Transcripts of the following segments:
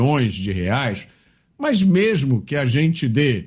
milhões de reais, mas mesmo que a gente dê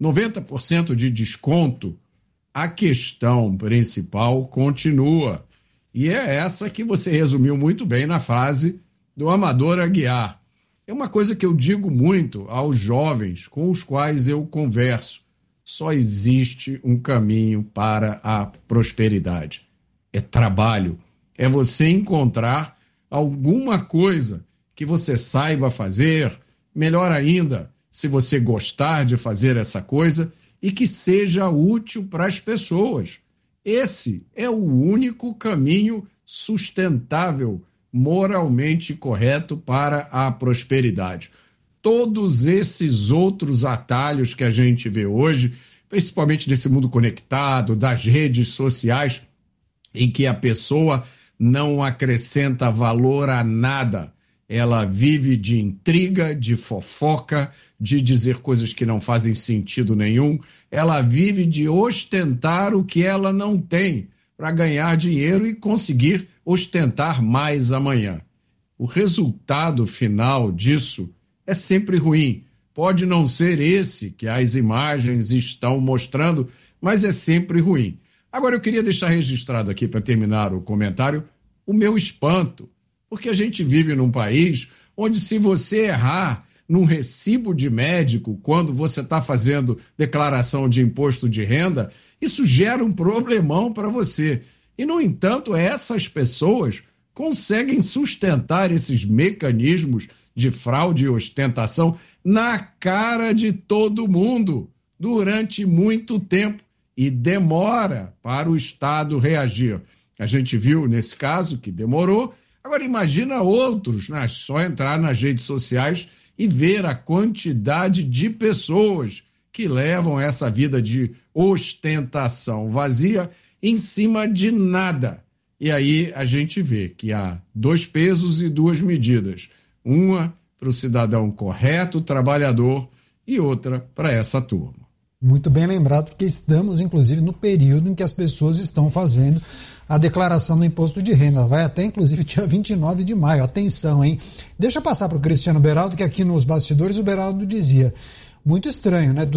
90% de desconto, a questão principal continua. E é essa que você resumiu muito bem na frase do Amador Aguiar. É uma coisa que eu digo muito aos jovens com os quais eu converso. Só existe um caminho para a prosperidade. É trabalho. É você encontrar alguma coisa que você saiba fazer, melhor ainda, se você gostar de fazer essa coisa e que seja útil para as pessoas. Esse é o único caminho sustentável, moralmente correto para a prosperidade. Todos esses outros atalhos que a gente vê hoje, principalmente nesse mundo conectado, das redes sociais, em que a pessoa não acrescenta valor a nada. Ela vive de intriga, de fofoca, de dizer coisas que não fazem sentido nenhum. Ela vive de ostentar o que ela não tem para ganhar dinheiro e conseguir ostentar mais amanhã. O resultado final disso é sempre ruim. Pode não ser esse que as imagens estão mostrando, mas é sempre ruim. Agora, eu queria deixar registrado aqui, para terminar o comentário, o meu espanto, porque a gente vive num país onde, se você errar num recibo de médico, quando você está fazendo declaração de imposto de renda, isso gera um problemão para você. E, no entanto, essas pessoas conseguem sustentar esses mecanismos de fraude e ostentação na cara de todo mundo durante muito tempo. E demora para o Estado reagir. A gente viu nesse caso que demorou. Agora imagina outros, né? Só entrar nas redes sociais e ver a quantidade de pessoas que levam essa vida de ostentação vazia em cima de nada. E aí a gente vê que há dois pesos e duas medidas. Uma para o cidadão correto, trabalhador, e outra para essa turma. Muito bem lembrado, porque estamos, inclusive, no período em que as pessoas estão fazendo a declaração do imposto de renda. Vai até, inclusive, dia 29 de maio. Atenção, hein? Deixa eu passar para o Cristiano Beraldo, que aqui nos bastidores o Beraldo dizia, muito estranho, né?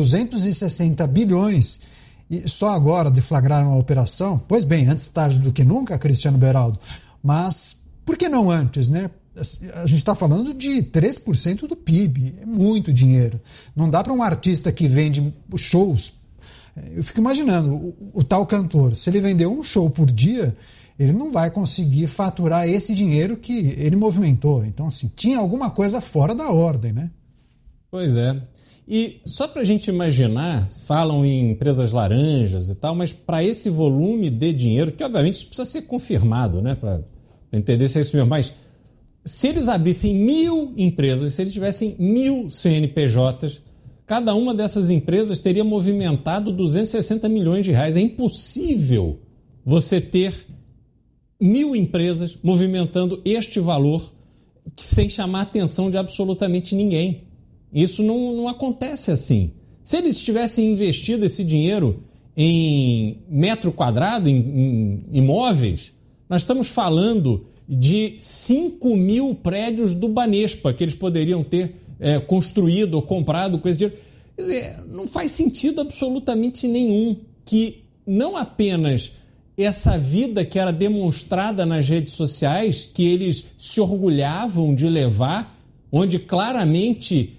260 bilhões e só agora deflagraram a operação. Pois bem, antes tarde do que nunca, Cristiano Beraldo. Mas por que não antes, né? A gente está falando de 3% do PIB, é muito dinheiro. Não dá para um artista que vende shows. Eu fico imaginando, o tal cantor, se ele vender um show por dia, ele não vai conseguir faturar esse dinheiro que ele movimentou. Então, assim, tinha alguma coisa fora da ordem, né? Pois é. E só para a gente imaginar, falam em empresas laranjas e tal, mas para esse volume de dinheiro, que obviamente isso precisa ser confirmado, né? Para entender se é isso mesmo, mas se eles abrissem 1.000 empresas, se eles tivessem 1.000 CNPJs, cada uma dessas empresas teria movimentado 260 milhões de reais. É impossível você ter 1.000 empresas movimentando este valor sem chamar a atenção de absolutamente ninguém. Isso não acontece assim. Se eles tivessem investido esse dinheiro em metro quadrado, em imóveis, nós estamos falando de 5.000 prédios do Banespa que eles poderiam ter construído ou comprado com esse dinheiro. Quer dizer, não faz sentido absolutamente nenhum que não apenas essa vida que era demonstrada nas redes sociais, que eles se orgulhavam de levar, onde claramente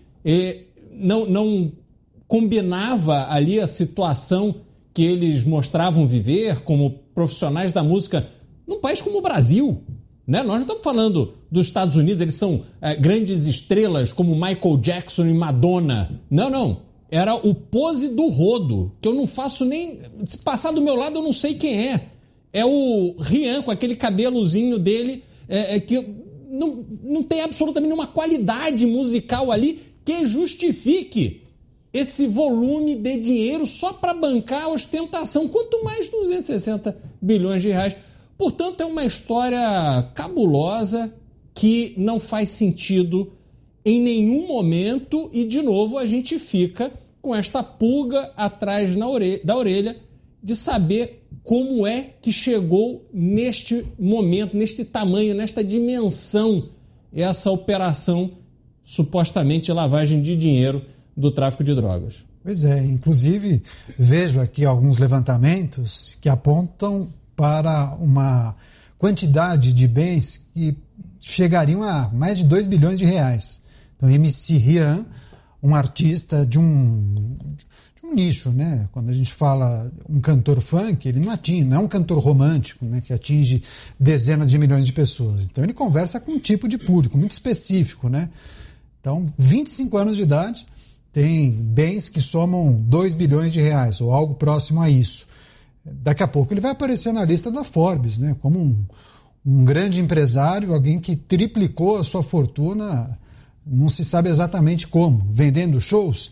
não combinava ali a situação que eles mostravam viver como profissionais da música num país como o Brasil. Né? Nós não estamos falando dos Estados Unidos, eles são grandes estrelas como Michael Jackson e Madonna. Não. Era o Pose do Rodo, que eu não faço nem... Se passar do meu lado, eu não sei quem é. É o Rian, com aquele cabelozinho dele, que não tem absolutamente nenhuma qualidade musical ali que justifique esse volume de dinheiro só para bancar a ostentação. Quanto mais 260 bilhões de reais. Portanto, é uma história cabulosa que não faz sentido em nenhum momento e, de novo, a gente fica com esta pulga atrás da orelha de saber como é que chegou neste momento, neste tamanho, nesta dimensão, essa operação supostamente lavagem de dinheiro do tráfico de drogas. Pois é, inclusive vejo aqui alguns levantamentos que apontam para uma quantidade de bens que chegariam a mais de 2 bilhões de reais. Então, MC Rian, um artista de um nicho, né? Quando a gente fala um cantor funk, ele não é um cantor romântico, né? Que atinge dezenas de milhões de pessoas. Então, ele conversa com um tipo de público muito específico, né? Então, 25 anos de idade, tem bens que somam 2 bilhões de reais, ou algo próximo a isso. Daqui a pouco ele vai aparecer na lista da Forbes, né? Como um grande empresário, alguém que triplicou a sua fortuna, não se sabe exatamente como, vendendo shows,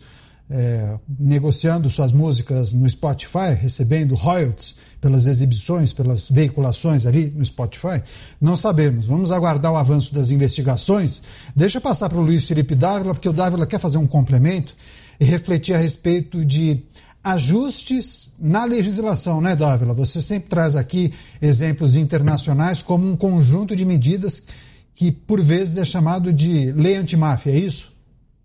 negociando suas músicas no Spotify, recebendo royalties pelas exibições, pelas veiculações ali no Spotify. Não sabemos. Vamos aguardar o avanço das investigações. Deixa eu passar para o Luiz Felipe Dávila, porque o Dávila quer fazer um complemento e refletir a respeito de ajustes na legislação, né, Dávila? Você sempre traz aqui exemplos internacionais como um conjunto de medidas que, por vezes, é chamado de lei antimáfia, é isso?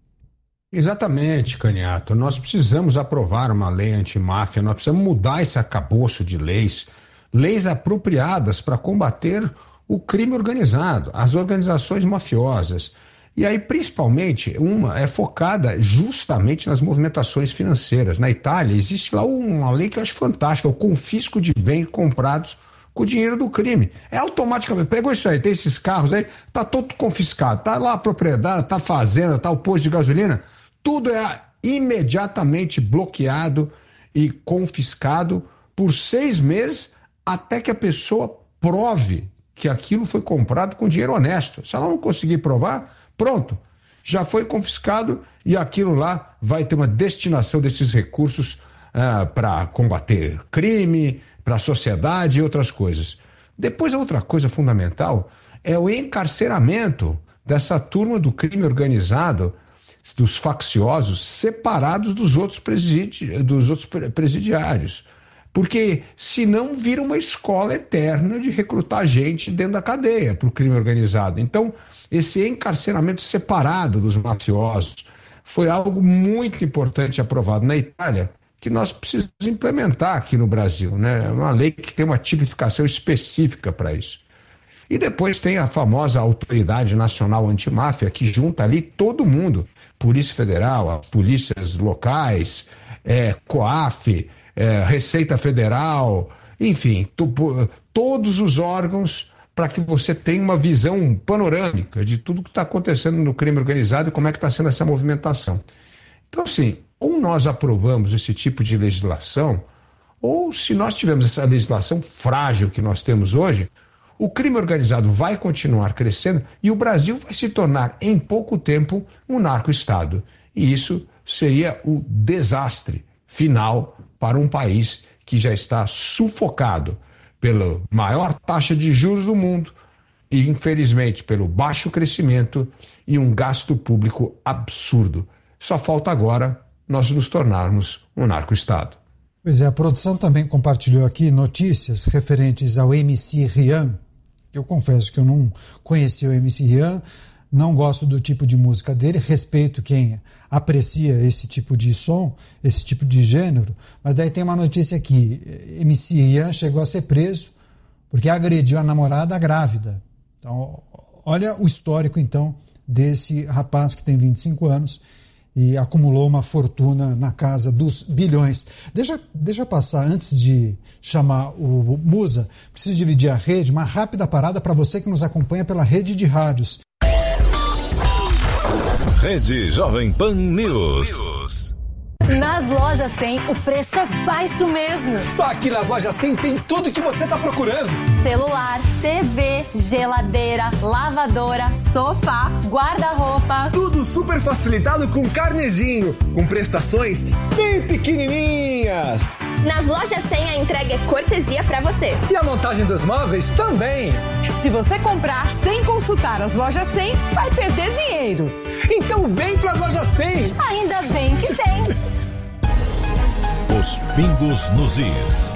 Exatamente, Caniato. Nós precisamos aprovar uma lei antimáfia, nós precisamos mudar esse arcabouço de leis apropriadas para combater o crime organizado, as organizações mafiosas. E aí, principalmente, uma é focada justamente nas movimentações financeiras. Na Itália, existe lá uma lei que eu acho fantástica, o confisco de bens comprados com o dinheiro do crime. É automaticamente, pegou isso aí, tem esses carros aí, tá todo confiscado, tá lá a propriedade, tá a fazenda, tá o posto de gasolina, tudo é imediatamente bloqueado e confiscado por 6 meses até que a pessoa prove que aquilo foi comprado com dinheiro honesto. Se ela não conseguir provar, pronto, já foi confiscado e aquilo lá vai ter uma destinação desses recursos para combater crime, para a sociedade e outras coisas. Depois, a outra coisa fundamental é o encarceramento dessa turma do crime organizado, dos facciosos, separados dos outros presidiários. Porque senão vira uma escola eterna de recrutar gente dentro da cadeia para o crime organizado. Então, esse encarceramento separado dos mafiosos foi algo muito importante aprovado na Itália, que nós precisamos implementar aqui no Brasil, né? É uma lei que tem uma tipificação específica para isso. E depois tem a famosa Autoridade Nacional Antimáfia, que junta ali todo mundo, Polícia Federal, as polícias locais, COAF, Receita Federal, enfim, todos os órgãos para que você tenha uma visão panorâmica de tudo que está acontecendo no crime organizado e como é que está sendo essa movimentação. Então, assim, ou nós aprovamos esse tipo de legislação, ou se nós tivermos essa legislação frágil que nós temos hoje, o crime organizado vai continuar crescendo e o Brasil vai se tornar, em pouco tempo, um narco-estado. E isso seria o desastre final para um país que já está sufocado pela maior taxa de juros do mundo e, infelizmente, pelo baixo crescimento e um gasto público absurdo. Só falta agora nós nos tornarmos um narco-estado. Pois é, a produção também compartilhou aqui notícias referentes ao MC Rian. Eu confesso que eu não conheci o MC Rian, não gosto do tipo de música dele, respeito quem aprecia esse tipo de som, esse tipo de gênero, mas daí tem uma notícia aqui, MC Rian chegou a ser preso porque agrediu a namorada grávida. Então, olha o histórico, então, desse rapaz que tem 25 anos e acumulou uma fortuna na casa dos bilhões. Deixa eu passar, antes de chamar o Musa, preciso dividir a rede, uma rápida parada para você que nos acompanha pela rede de rádios. Rede Jovem Pan News. Nas lojas 100, o preço é baixo mesmo. Só aqui nas lojas 100 tem tudo que você está procurando. Celular, TV, geladeira, lavadora, sofá, guarda-roupa. Tudo super facilitado com carnezinho, com prestações bem pequenininhas. Nas lojas 100 a entrega é cortesia para você. E a montagem dos móveis também. Se você comprar sem consultar as lojas 100, vai perder dinheiro. Então vem para as lojas 100. Ainda bem que tem. Os pingos nos is.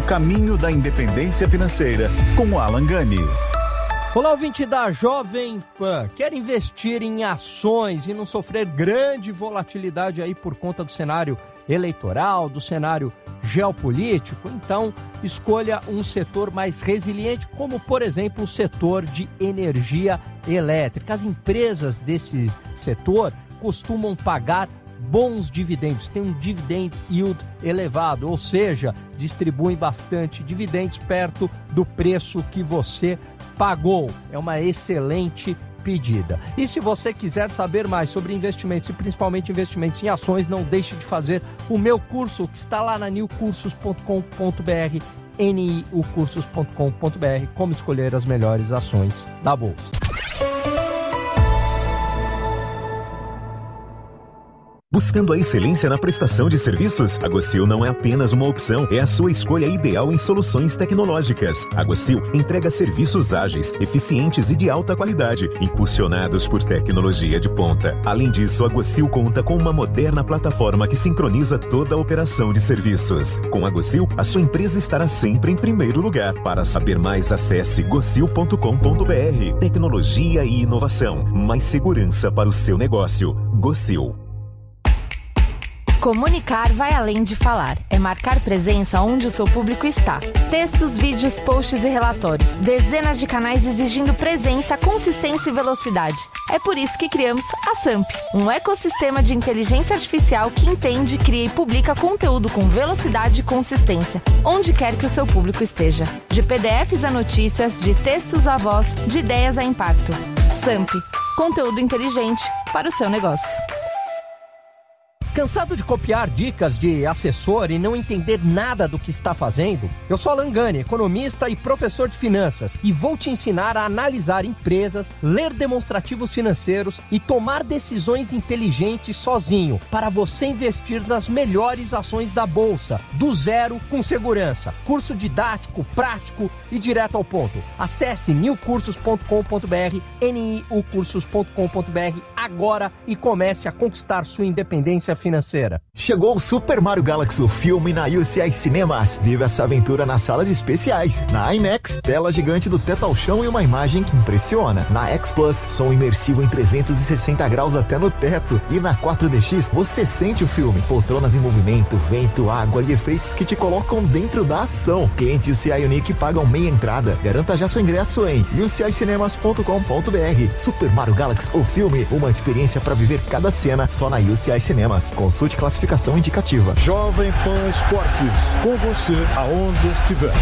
O caminho da independência financeira, com Alan Gani. Olá, ouvinte da Jovem Pan. Quer investir em ações e não sofrer grande volatilidade aí por conta do cenário eleitoral, do cenário geopolítico? Então, escolha um setor mais resiliente, como, por exemplo, o setor de energia elétrica. As empresas desse setor costumam pagar bons dividendos, tem um dividend yield elevado, ou seja, distribuem bastante dividendos perto do preço que você pagou. É uma excelente pedida. E se você quiser saber mais sobre investimentos e principalmente investimentos em ações, não deixe de fazer o meu curso que está lá na niucursos.com.br, niucursos.com.br, como escolher as melhores ações da bolsa. Buscando a excelência na prestação de serviços? A Gocil não é apenas uma opção, é a sua escolha ideal em soluções tecnológicas. A Gocil entrega serviços ágeis, eficientes e de alta qualidade, impulsionados por tecnologia de ponta. Além disso, a Gocil conta com uma moderna plataforma que sincroniza toda a operação de serviços. Com a Gocil, a sua empresa estará sempre em primeiro lugar. Para saber mais, acesse gocil.com.br. Tecnologia e inovação. Mais segurança para o seu negócio. Gocil. Comunicar vai além de falar. É marcar presença onde o seu público está. Textos, vídeos, posts e relatórios. Dezenas de canais exigindo presença, consistência e velocidade. É por isso que criamos a SAMP, um ecossistema de inteligência artificial que entende, cria e publica conteúdo com velocidade e consistência, onde quer que o seu público esteja. De PDFs a notícias, de textos a voz, de ideias a impacto. SAMP, conteúdo inteligente para o seu negócio. Cansado de copiar dicas de assessor e não entender nada do que está fazendo? Eu sou Alan Gani, economista e professor de finanças, e vou te ensinar a analisar empresas, ler demonstrativos financeiros e tomar decisões inteligentes sozinho, para você investir nas melhores ações da bolsa, do zero com segurança. Curso didático, prático e direto ao ponto. Acesse niucursos.com.br, niucursos.com.br agora e comece a conquistar sua independência financeira. Chegou o Super Mario Galaxy, o filme na UCI Cinemas. Vive essa aventura nas salas especiais. Na IMAX, tela gigante do teto ao chão e uma imagem que impressiona. Na X Plus, som imersivo em 360 graus até no teto. E na 4DX, você sente o filme. Poltronas em movimento, vento, água e efeitos que te colocam dentro da ação. Clientes UCI Unique pagam meia entrada. Garanta já seu ingresso em ucincinemas.com.br. Super Mario Galaxy, o filme, uma experiência para viver cada cena só na UCI Cinemas. Consulte classificação indicativa. Jovem Pan Esportes, com você aonde estiver.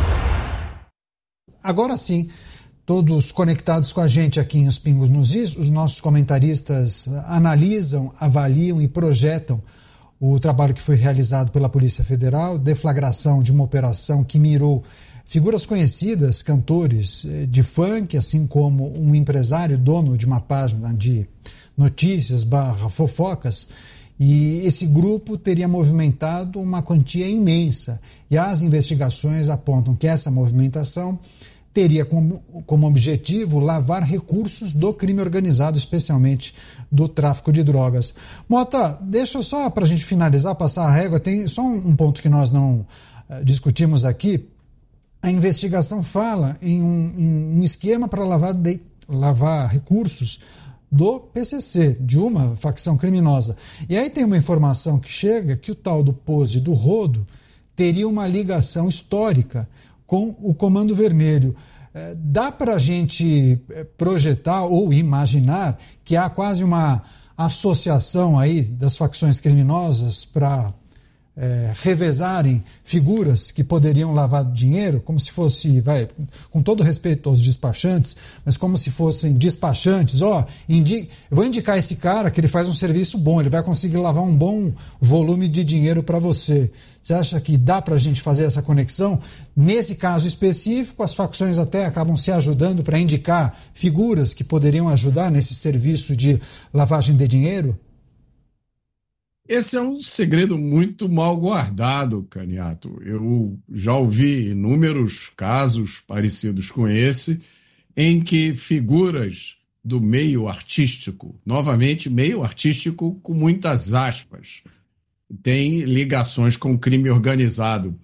Agora sim, todos conectados com a gente aqui em Os Pingos nos Is, os nossos comentaristas analisam, avaliam e projetam o trabalho que foi realizado pela Polícia Federal, deflagração de uma operação que mirou figuras conhecidas, cantores de funk, assim como um empresário, dono de uma página de notícias / fofocas, e esse grupo teria movimentado uma quantia imensa. E as investigações apontam que essa movimentação teria como objetivo lavar recursos do crime organizado, especialmente do tráfico de drogas. Mota, deixa só para a gente finalizar, passar a régua, tem só um ponto que nós não discutimos aqui. A investigação fala em um esquema para lavar recursos do PCC, de uma facção criminosa. E aí tem uma informação que chega que o tal do Pose do Rodo teria uma ligação histórica com o Comando Vermelho. Dá para a gente projetar ou imaginar que há quase uma associação aí das facções criminosas para revezarem figuras que poderiam lavar dinheiro, como se fosse, com todo respeito aos despachantes, mas como se fossem despachantes. Eu vou indicar esse cara que ele faz um serviço bom, ele vai conseguir lavar um bom volume de dinheiro para você. Você acha que dá para a gente fazer essa conexão? Nesse caso específico, as facções até acabam se ajudando para indicar figuras que poderiam ajudar nesse serviço de lavagem de dinheiro? Esse é um segredo muito mal guardado, Caniato. Eu já ouvi inúmeros casos parecidos com esse, em que figuras do meio artístico, novamente meio artístico com muitas aspas, têm ligações com o crime organizado.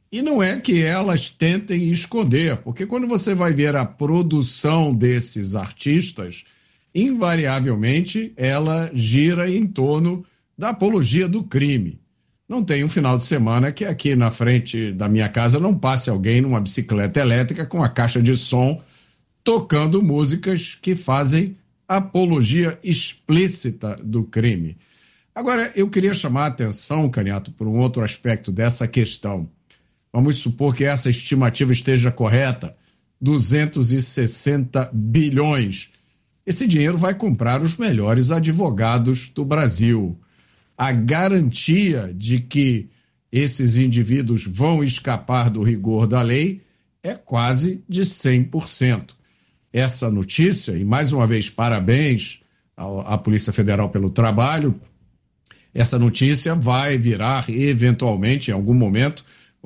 E não é que elas tentem esconder, porque quando você vai ver a produção desses artistas, invariavelmente ela gira em torno da apologia do crime. Não tem um final de semana que aqui na frente da minha casa não passe alguém numa bicicleta elétrica com a caixa de som tocando músicas que fazem apologia explícita do crime. Agora, eu queria chamar a atenção, Caniato, por um outro aspecto dessa questão. Vamos supor que essa estimativa esteja correta, 260 bilhões. Esse dinheiro vai comprar os melhores advogados do Brasil. A garantia de que esses indivíduos vão escapar do rigor da lei é quase de 100%. Essa notícia, e mais uma vez parabéns à Polícia Federal pelo trabalho, essa notícia vai virar eventualmente, em algum momento,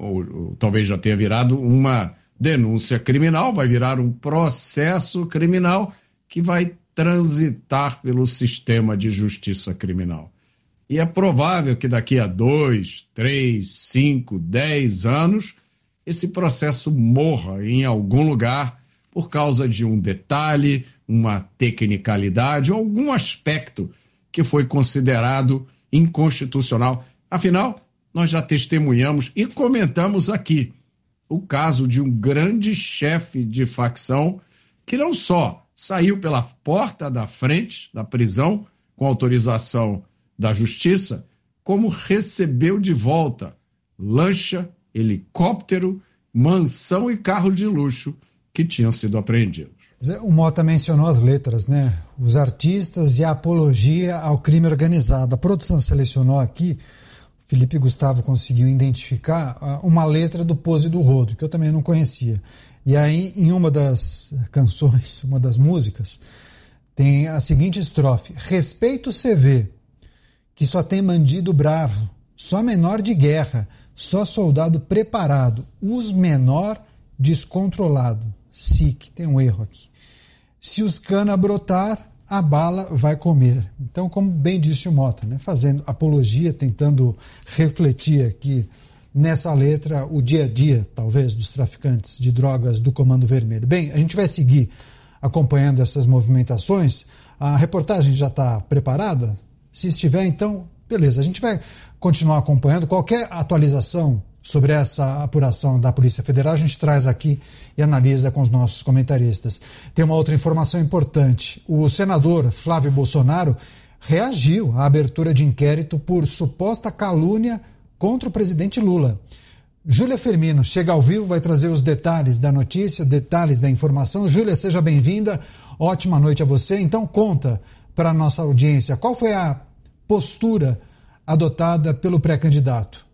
ou talvez já tenha virado uma denúncia criminal, vai virar um processo criminal que vai transitar pelo sistema de justiça criminal. E é provável que daqui a 2, 3, 5, 10 anos, esse processo morra em algum lugar por causa de um detalhe, uma tecnicalidade ou algum aspecto que foi considerado inconstitucional. Afinal, nós já testemunhamos e comentamos aqui o caso de um grande chefe de facção que não só saiu pela porta da frente da prisão com autorização da justiça, como recebeu de volta lancha, helicóptero, mansão e carro de luxo que tinham sido apreendidos. O Mota mencionou as letras, né? Os artistas e a apologia ao crime organizado. A produção selecionou aqui, o Felipe Gustavo conseguiu identificar uma letra do Pose do Rodo, que eu também não conhecia. E aí, em uma das canções, uma das músicas, tem a seguinte estrofe: respeito o CV, que só tem bandido bravo, só menor de guerra, só soldado preparado, os menor descontrolado. SIC, tem um erro aqui. Se os cana brotar, a bala vai comer. Então, como bem disse o Mota, né, fazendo apologia, tentando refletir aqui nessa letra o dia a dia, talvez, dos traficantes de drogas do Comando Vermelho. Bem, a gente vai seguir acompanhando essas movimentações. A reportagem já está preparada? Se estiver, então, beleza. A gente vai continuar acompanhando. Qualquer atualização sobre essa apuração da Polícia Federal, a gente traz aqui e analisa com os nossos comentaristas. Tem uma outra informação importante. O senador Flávio Bolsonaro reagiu à abertura de inquérito por suposta calúnia contra o presidente Lula. Júlia Firmino chega ao vivo, vai trazer os detalhes da notícia, detalhes da informação. Júlia, seja bem-vinda. Ótima noite a você. Então, conta para a nossa audiência qual foi a postura adotada pelo pré-candidato.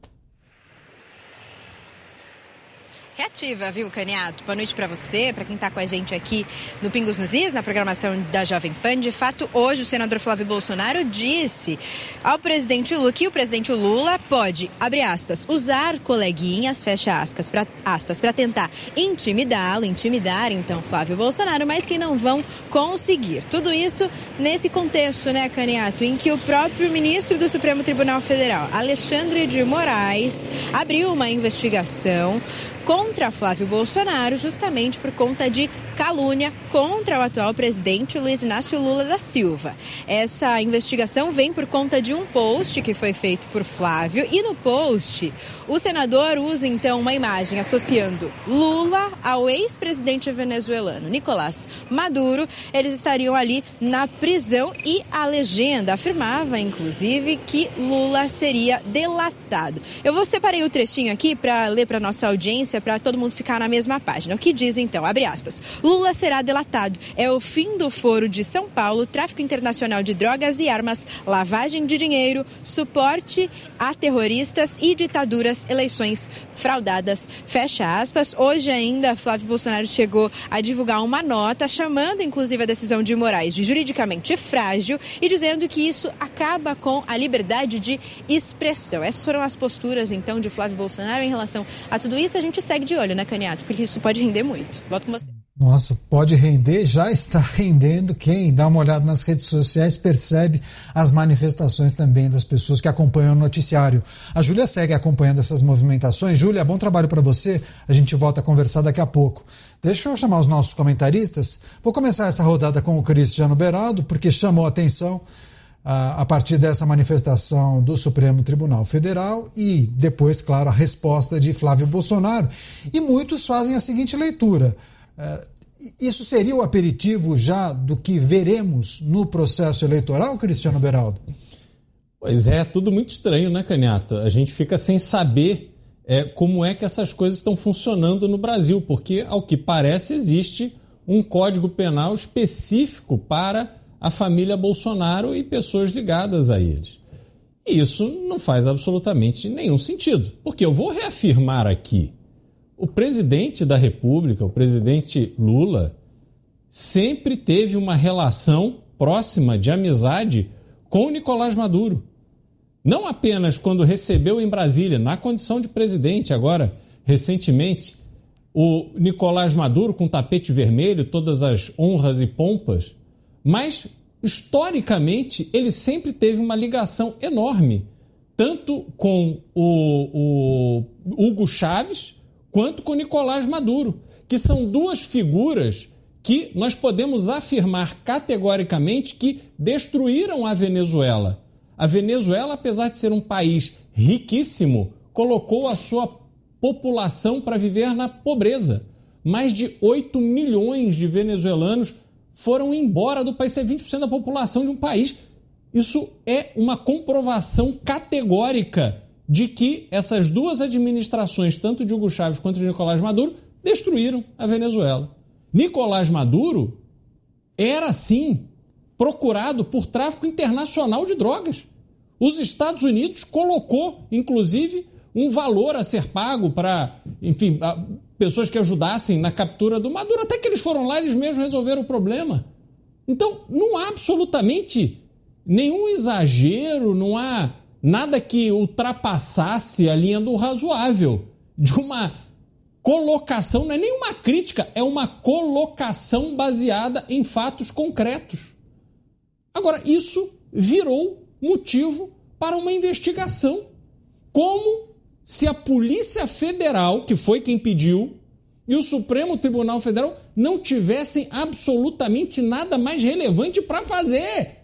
Reativa, viu, Caniato? Boa noite para você, para quem está com a gente aqui no Pingos nos Is, na programação da Jovem Pan. De fato, hoje o senador Flávio Bolsonaro disse ao presidente Lula que o presidente Lula pode, abre aspas, usar coleguinhas, fecha aspas, para tentar intimidar então Flávio Bolsonaro, mas que não vão conseguir. Tudo isso nesse contexto, né, Caniato, em que o próprio ministro do Supremo Tribunal Federal, Alexandre de Moraes, abriu uma investigação contra Flávio Bolsonaro, justamente por conta de calúnia contra o atual presidente Luiz Inácio Lula da Silva. Essa investigação vem por conta de um post que foi feito por Flávio, e no post o senador usa então uma imagem associando Lula ao ex-presidente venezuelano Nicolás Maduro. Eles estariam ali na prisão e a legenda afirmava, inclusive, que Lula seria delatado. Eu separei o trechinho aqui para ler para nossa audiência, para todo mundo ficar na mesma página. O que diz então, abre aspas, Lula será delatado. É o fim do Foro de São Paulo, tráfico internacional de drogas e armas, lavagem de dinheiro, suporte a terroristas e ditaduras, eleições fraudadas, fecha aspas. Hoje ainda, Flávio Bolsonaro chegou a divulgar uma nota chamando, inclusive, a decisão de Moraes de juridicamente frágil e dizendo que isso acaba com a liberdade de expressão. Essas foram as posturas, então, de Flávio Bolsonaro em relação a tudo isso. A gente segue de olho, né, Caniato? Porque isso pode render muito. Volto com você. Nossa, pode render, já está rendendo. Quem dá uma olhada nas redes sociais percebe as manifestações também das pessoas que acompanham o noticiário. A Júlia segue acompanhando essas movimentações. Júlia, bom trabalho para você. A gente volta a conversar daqui a pouco. Deixa eu chamar os nossos comentaristas. Vou começar essa rodada com o Cristiano Beraldo, porque chamou a atenção a partir dessa manifestação do Supremo Tribunal Federal e depois, claro, a resposta de Flávio Bolsonaro. E muitos fazem a seguinte leitura. Isso seria o aperitivo já do que veremos no processo eleitoral, Cristiano Beraldo? Pois é, tudo muito estranho, né, Canhato? A gente fica sem saber como é que essas coisas estão funcionando no Brasil, porque, ao que parece, existe um código penal específico para a família Bolsonaro e pessoas ligadas a eles. E isso não faz absolutamente nenhum sentido, porque eu vou reafirmar aqui, o presidente da República, o presidente Lula, sempre teve uma relação próxima de amizade com o Nicolás Maduro. Não apenas quando recebeu em Brasília, na condição de presidente agora, recentemente, o Nicolás Maduro com tapete vermelho, todas as honras e pompas, mas, historicamente, ele sempre teve uma ligação enorme, tanto com o Hugo Chávez, quanto com Nicolás Maduro, que são duas figuras que nós podemos afirmar categoricamente que destruíram a Venezuela. A Venezuela, apesar de ser um país riquíssimo, colocou a sua população para viver na pobreza. Mais de 8 milhões de venezuelanos foram embora do país, isso é 20% da população de um país. Isso é uma comprovação categórica de que essas duas administrações, tanto de Hugo Chávez quanto de Nicolás Maduro, destruíram a Venezuela. Nicolás Maduro era, sim, procurado por tráfico internacional de drogas. Os Estados Unidos colocou, inclusive, um valor a ser pago para, enfim, pessoas que ajudassem na captura do Maduro, até que eles foram lá e eles mesmos resolveram o problema. Então, não há absolutamente nenhum exagero, não há nada que ultrapassasse a linha do razoável, de uma colocação, não é nem uma crítica, é uma colocação baseada em fatos concretos. Agora, isso virou motivo para uma investigação, como se a Polícia Federal, que foi quem pediu, e o Supremo Tribunal Federal não tivessem absolutamente nada mais relevante para fazer.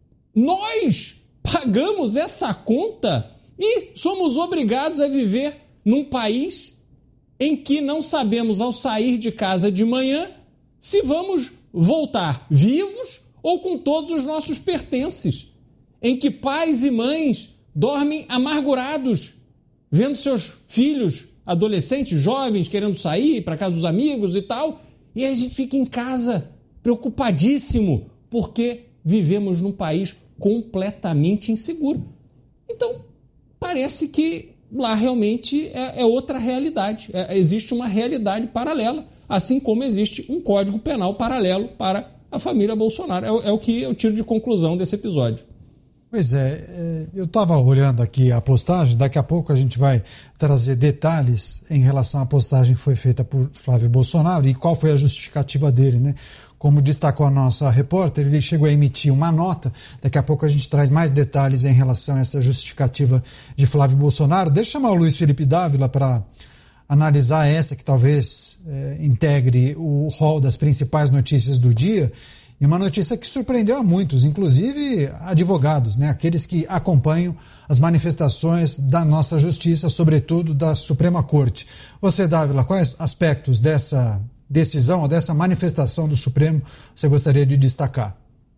Nós pagamos essa conta e somos obrigados a viver num país em que não sabemos, ao sair de casa de manhã, se vamos voltar vivos ou com todos os nossos pertences, em que pais e mães dormem amargurados, vendo seus filhos, adolescentes, jovens, querendo sair para casa dos amigos e tal, e a gente fica em casa preocupadíssimo, porque vivemos num país completamente inseguro. Então, parece que lá realmente é outra realidade. Existe uma realidade paralela, assim como existe um código penal paralelo para a família Bolsonaro. É o que eu tiro de conclusão desse episódio. Pois é, eu estava olhando aqui a postagem, daqui a pouco a gente vai trazer detalhes em relação à postagem que foi feita por Flávio Bolsonaro e qual foi a justificativa dele, né? Como destacou a nossa repórter, ele chegou a emitir uma nota, daqui a pouco a gente traz mais detalhes em relação a essa justificativa de Flávio Bolsonaro. Deixa eu chamar o Luiz Felipe Dávila para analisar essa que talvez integre o rol das principais notícias do dia. E uma notícia que surpreendeu a muitos, inclusive advogados, né? Aqueles que acompanham as manifestações da nossa justiça, sobretudo da Suprema Corte. Você, Dávila, quais aspectos dessa decisão ou dessa manifestação do Supremo você gostaria de destacar?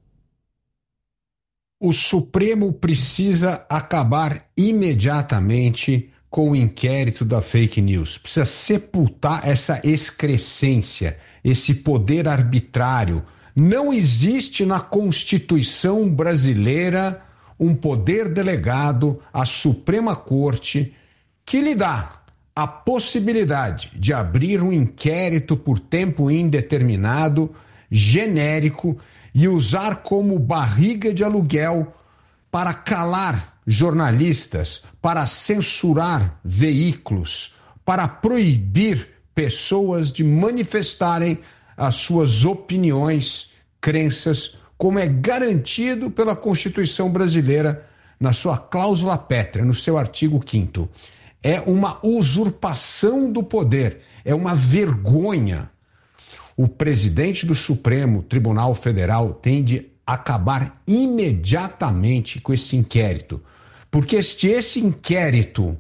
O Supremo precisa acabar imediatamente com o inquérito da fake news. Precisa sepultar essa excrescência, esse poder arbitrário. Não existe na Constituição brasileira um poder delegado à Suprema Corte que lhe dá a possibilidade de abrir um inquérito por tempo indeterminado, genérico, e usar como barriga de aluguel para calar jornalistas, para censurar veículos, para proibir pessoas de manifestarem as suas opiniões, crenças, como é garantido pela Constituição brasileira na sua cláusula pétrea, no seu artigo 5º. É uma usurpação do poder, é uma vergonha. O presidente do Supremo Tribunal Federal tem de acabar imediatamente com esse inquérito, porque se esse inquérito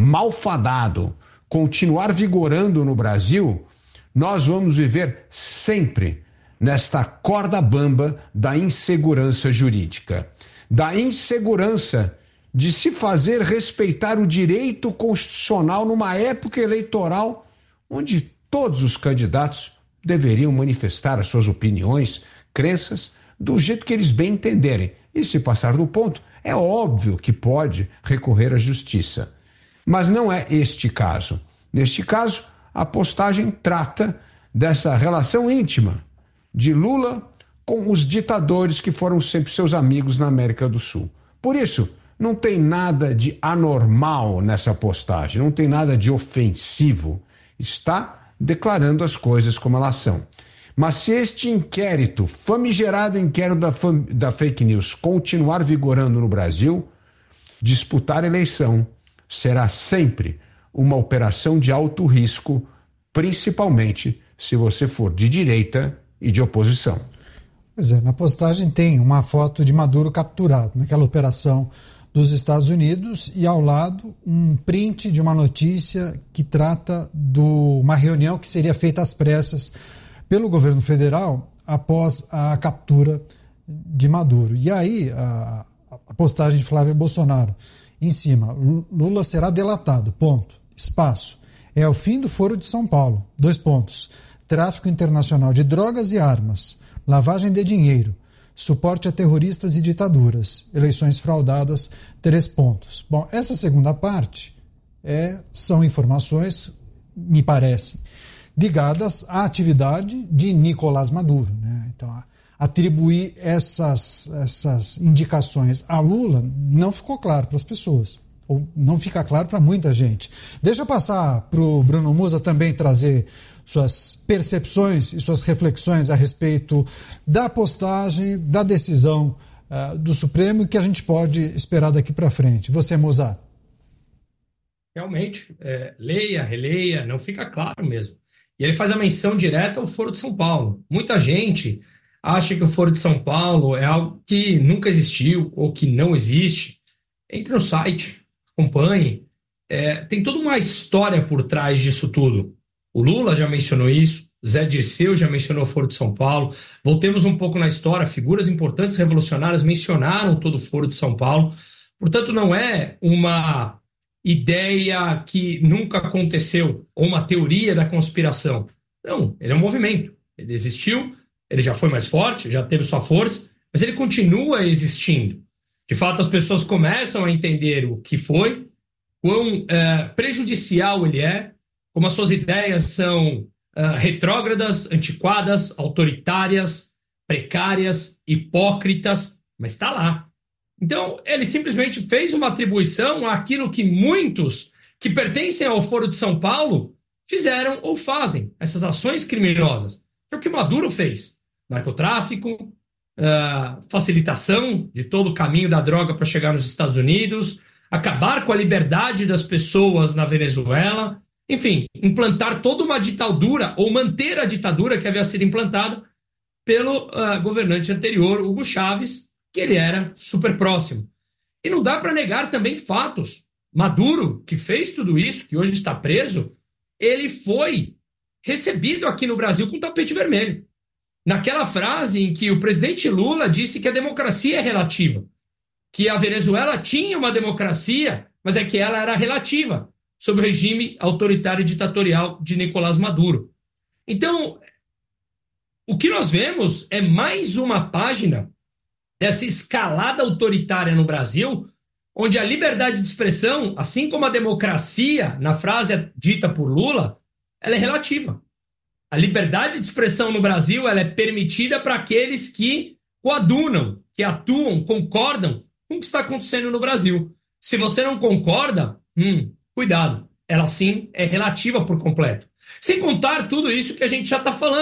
malfadado continuar vigorando no Brasil, nós vamos viver sempre nesta corda bamba da insegurança jurídica, da insegurança de se fazer respeitar o direito constitucional numa época eleitoral onde todos os candidatos deveriam manifestar as suas opiniões, crenças, do jeito que eles bem entenderem. E se passar do ponto, é óbvio que pode recorrer à justiça. Mas não é este caso. Neste caso, a postagem trata dessa relação íntima de Lula com os ditadores que foram sempre seus amigos na América do Sul. Por isso, não tem nada de anormal nessa postagem, não tem nada de ofensivo. Está declarando as coisas como elas são. Mas se este inquérito, famigerado inquérito da fake news, continuar vigorando no Brasil, disputar a eleição será sempre uma operação de alto risco, principalmente se você for de direita e de oposição. Pois é, na postagem tem uma foto de Maduro capturado naquela operação dos Estados Unidos e ao lado um print de uma notícia que trata de uma reunião que seria feita às pressas pelo governo federal após a captura de Maduro. E aí a postagem de Flávio Bolsonaro em cima, Lula será delatado, ponto, espaço. É o fim do Foro de São Paulo, 2 pontos. Tráfico internacional de drogas e armas, lavagem de dinheiro, suporte a terroristas e ditaduras, eleições fraudadas, 3 pontos. Bom, essa segunda parte são informações, me parece, ligadas à atividade de Nicolás Maduro, né? Então, atribuir essas indicações a Lula não ficou claro para as pessoas, ou não fica claro para muita gente. Deixa eu passar para o Bruno Musa também trazer suas percepções e suas reflexões a respeito da postagem, da decisão do Supremo e que a gente pode esperar daqui para frente. Você, Musa. Realmente, leia, releia, não fica claro mesmo. E ele faz a menção direta ao Foro de São Paulo. Muita gente acha que o Foro de São Paulo é algo que nunca existiu ou que não existe. Entre no site, acompanhe. Tem toda uma história por trás disso tudo. O Lula já mencionou isso, Zé Dirceu já mencionou o Foro de São Paulo. Voltemos um pouco na história, figuras importantes revolucionárias mencionaram todo o Foro de São Paulo. Portanto, não é uma ideia que nunca aconteceu, ou uma teoria da conspiração. Não, ele é um movimento. Ele existiu, ele já foi mais forte, já teve sua força, mas ele continua existindo. De fato, as pessoas começam a entender o que foi, quão prejudicial ele é, como as suas ideias são retrógradas, antiquadas, autoritárias, precárias, hipócritas, mas está lá. Então, ele simplesmente fez uma atribuição àquilo que muitos que pertencem ao Foro de São Paulo fizeram ou fazem, essas ações criminosas. É o que Maduro fez. Narcotráfico, facilitação de todo o caminho da droga para chegar nos Estados Unidos, acabar com a liberdade das pessoas na Venezuela, enfim, implantar toda uma ditadura ou manter a ditadura que havia sido implantada pelo governante anterior, Hugo Chávez, que ele era super próximo. E não dá para negar também fatos. Maduro, que fez tudo isso, que hoje está preso, ele foi recebido aqui no Brasil com tapete vermelho. Naquela frase em que o presidente Lula disse que a democracia é relativa, que a Venezuela tinha uma democracia, mas é que ela era relativa, sob o regime autoritário e ditatorial de Nicolás Maduro. Então, o que nós vemos é mais uma página dessa escalada autoritária no Brasil, onde a liberdade de expressão, assim como a democracia, na frase dita por Lula, ela é relativa. A liberdade de expressão no Brasil ela é permitida para aqueles que coadunam, que atuam, concordam com o que está acontecendo no Brasil. Se você não concorda, cuidado, ela sim é relativa por completo. Sem contar tudo isso que a gente já está falando.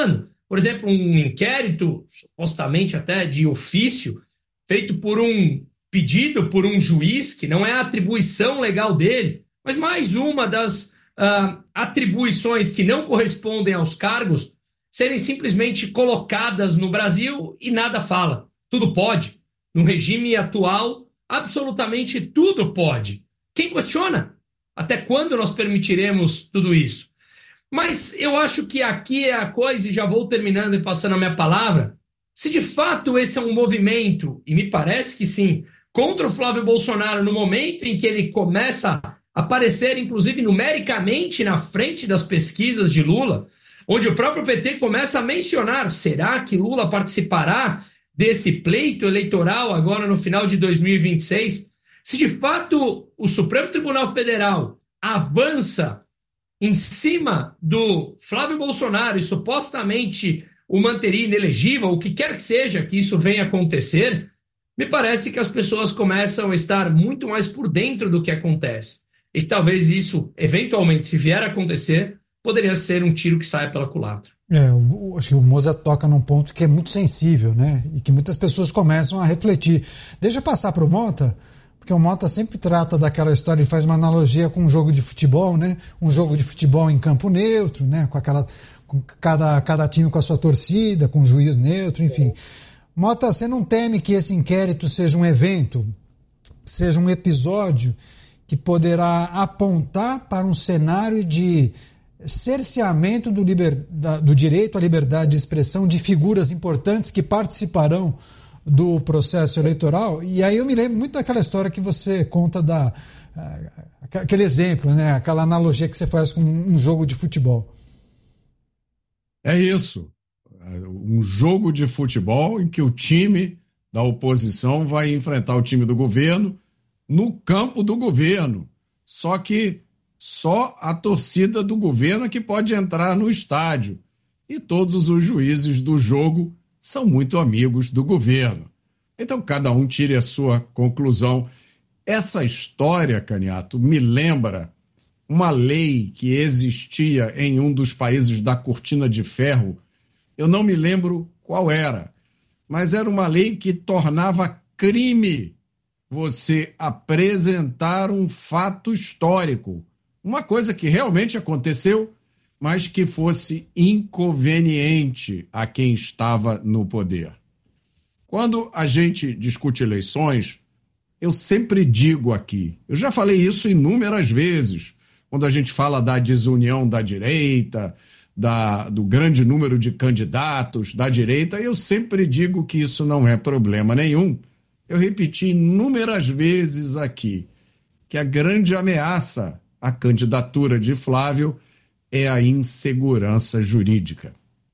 por exemplo, um inquérito, supostamente até de ofício, feito por um pedido por um juiz, que não é a atribuição legal dele, mas mais uma das atribuições que não correspondem aos cargos, serem simplesmente colocadas no Brasil e nada fala. Tudo pode. No regime atual, absolutamente tudo pode. Quem questiona? Até quando nós permitiremos tudo isso? Mas eu acho que aqui é a coisa, e já vou terminando e passando a minha palavra, se de fato esse é um movimento, e me parece que sim, contra o Flávio Bolsonaro no momento em que ele começa a aparecer, inclusive numericamente, na frente das pesquisas de Lula, onde o próprio PT começa a mencionar, será que Lula participará desse pleito eleitoral agora no final de 2026? Se de fato o Supremo Tribunal Federal avança em cima do Flávio Bolsonaro e supostamente o manteria inelegível, o que quer que seja que isso venha acontecer, me parece que as pessoas começam a estar muito mais por dentro do que acontece. E talvez isso, eventualmente, se vier a acontecer, poderia ser um tiro que saia pela culatra. Acho que o Moza toca num ponto que é muito sensível, né? E que muitas pessoas começam a refletir. Deixa eu passar para o Mota, porque o Mota sempre trata daquela história e faz uma analogia com um jogo de futebol, né? Um jogo de futebol em campo neutro, né? Com cada time com a sua torcida, com um juiz neutro, enfim. Mota, você não teme que esse inquérito seja um evento, seja um episódio que poderá apontar para um cenário de cerceamento do direito à liberdade de expressão de figuras importantes que participarão do processo eleitoral? E aí eu me lembro muito daquela história que você conta aquele exemplo, né? Aquela analogia que você faz com um jogo de futebol. É isso. Um jogo de futebol em que o time da oposição vai enfrentar o time do governo no campo do governo. Só que só a torcida do governo é que pode entrar no estádio. E todos os juízes do jogo são muito amigos do governo. Então, cada um tire a sua conclusão. Essa história, Caniato, me lembra uma lei que existia em um dos países da Cortina de Ferro. Eu não me lembro qual era, mas era uma lei que tornava crime você apresentar um fato histórico, uma coisa que realmente aconteceu, mas que fosse inconveniente a quem estava no poder. Quando a gente discute eleições, eu sempre digo aqui, eu já falei isso inúmeras vezes, quando a gente fala da desunião da direita, do grande número de candidatos da direita, eu sempre digo que isso não é problema nenhum. Eu repeti inúmeras vezes aqui que a grande ameaça à candidatura de Flávio é a insegurança jurídica.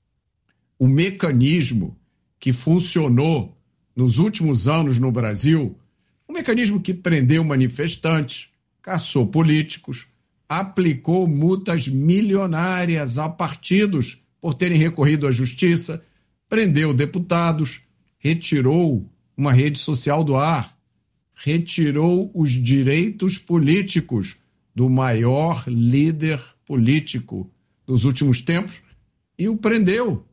O mecanismo que funcionou nos últimos anos no Brasil, um mecanismo que prendeu manifestantes, caçou políticos, aplicou multas milionárias a partidos por terem recorrido à justiça, prendeu deputados, retirou uma rede social do ar, retirou os direitos políticos do maior líder político dos últimos tempos e o prendeu.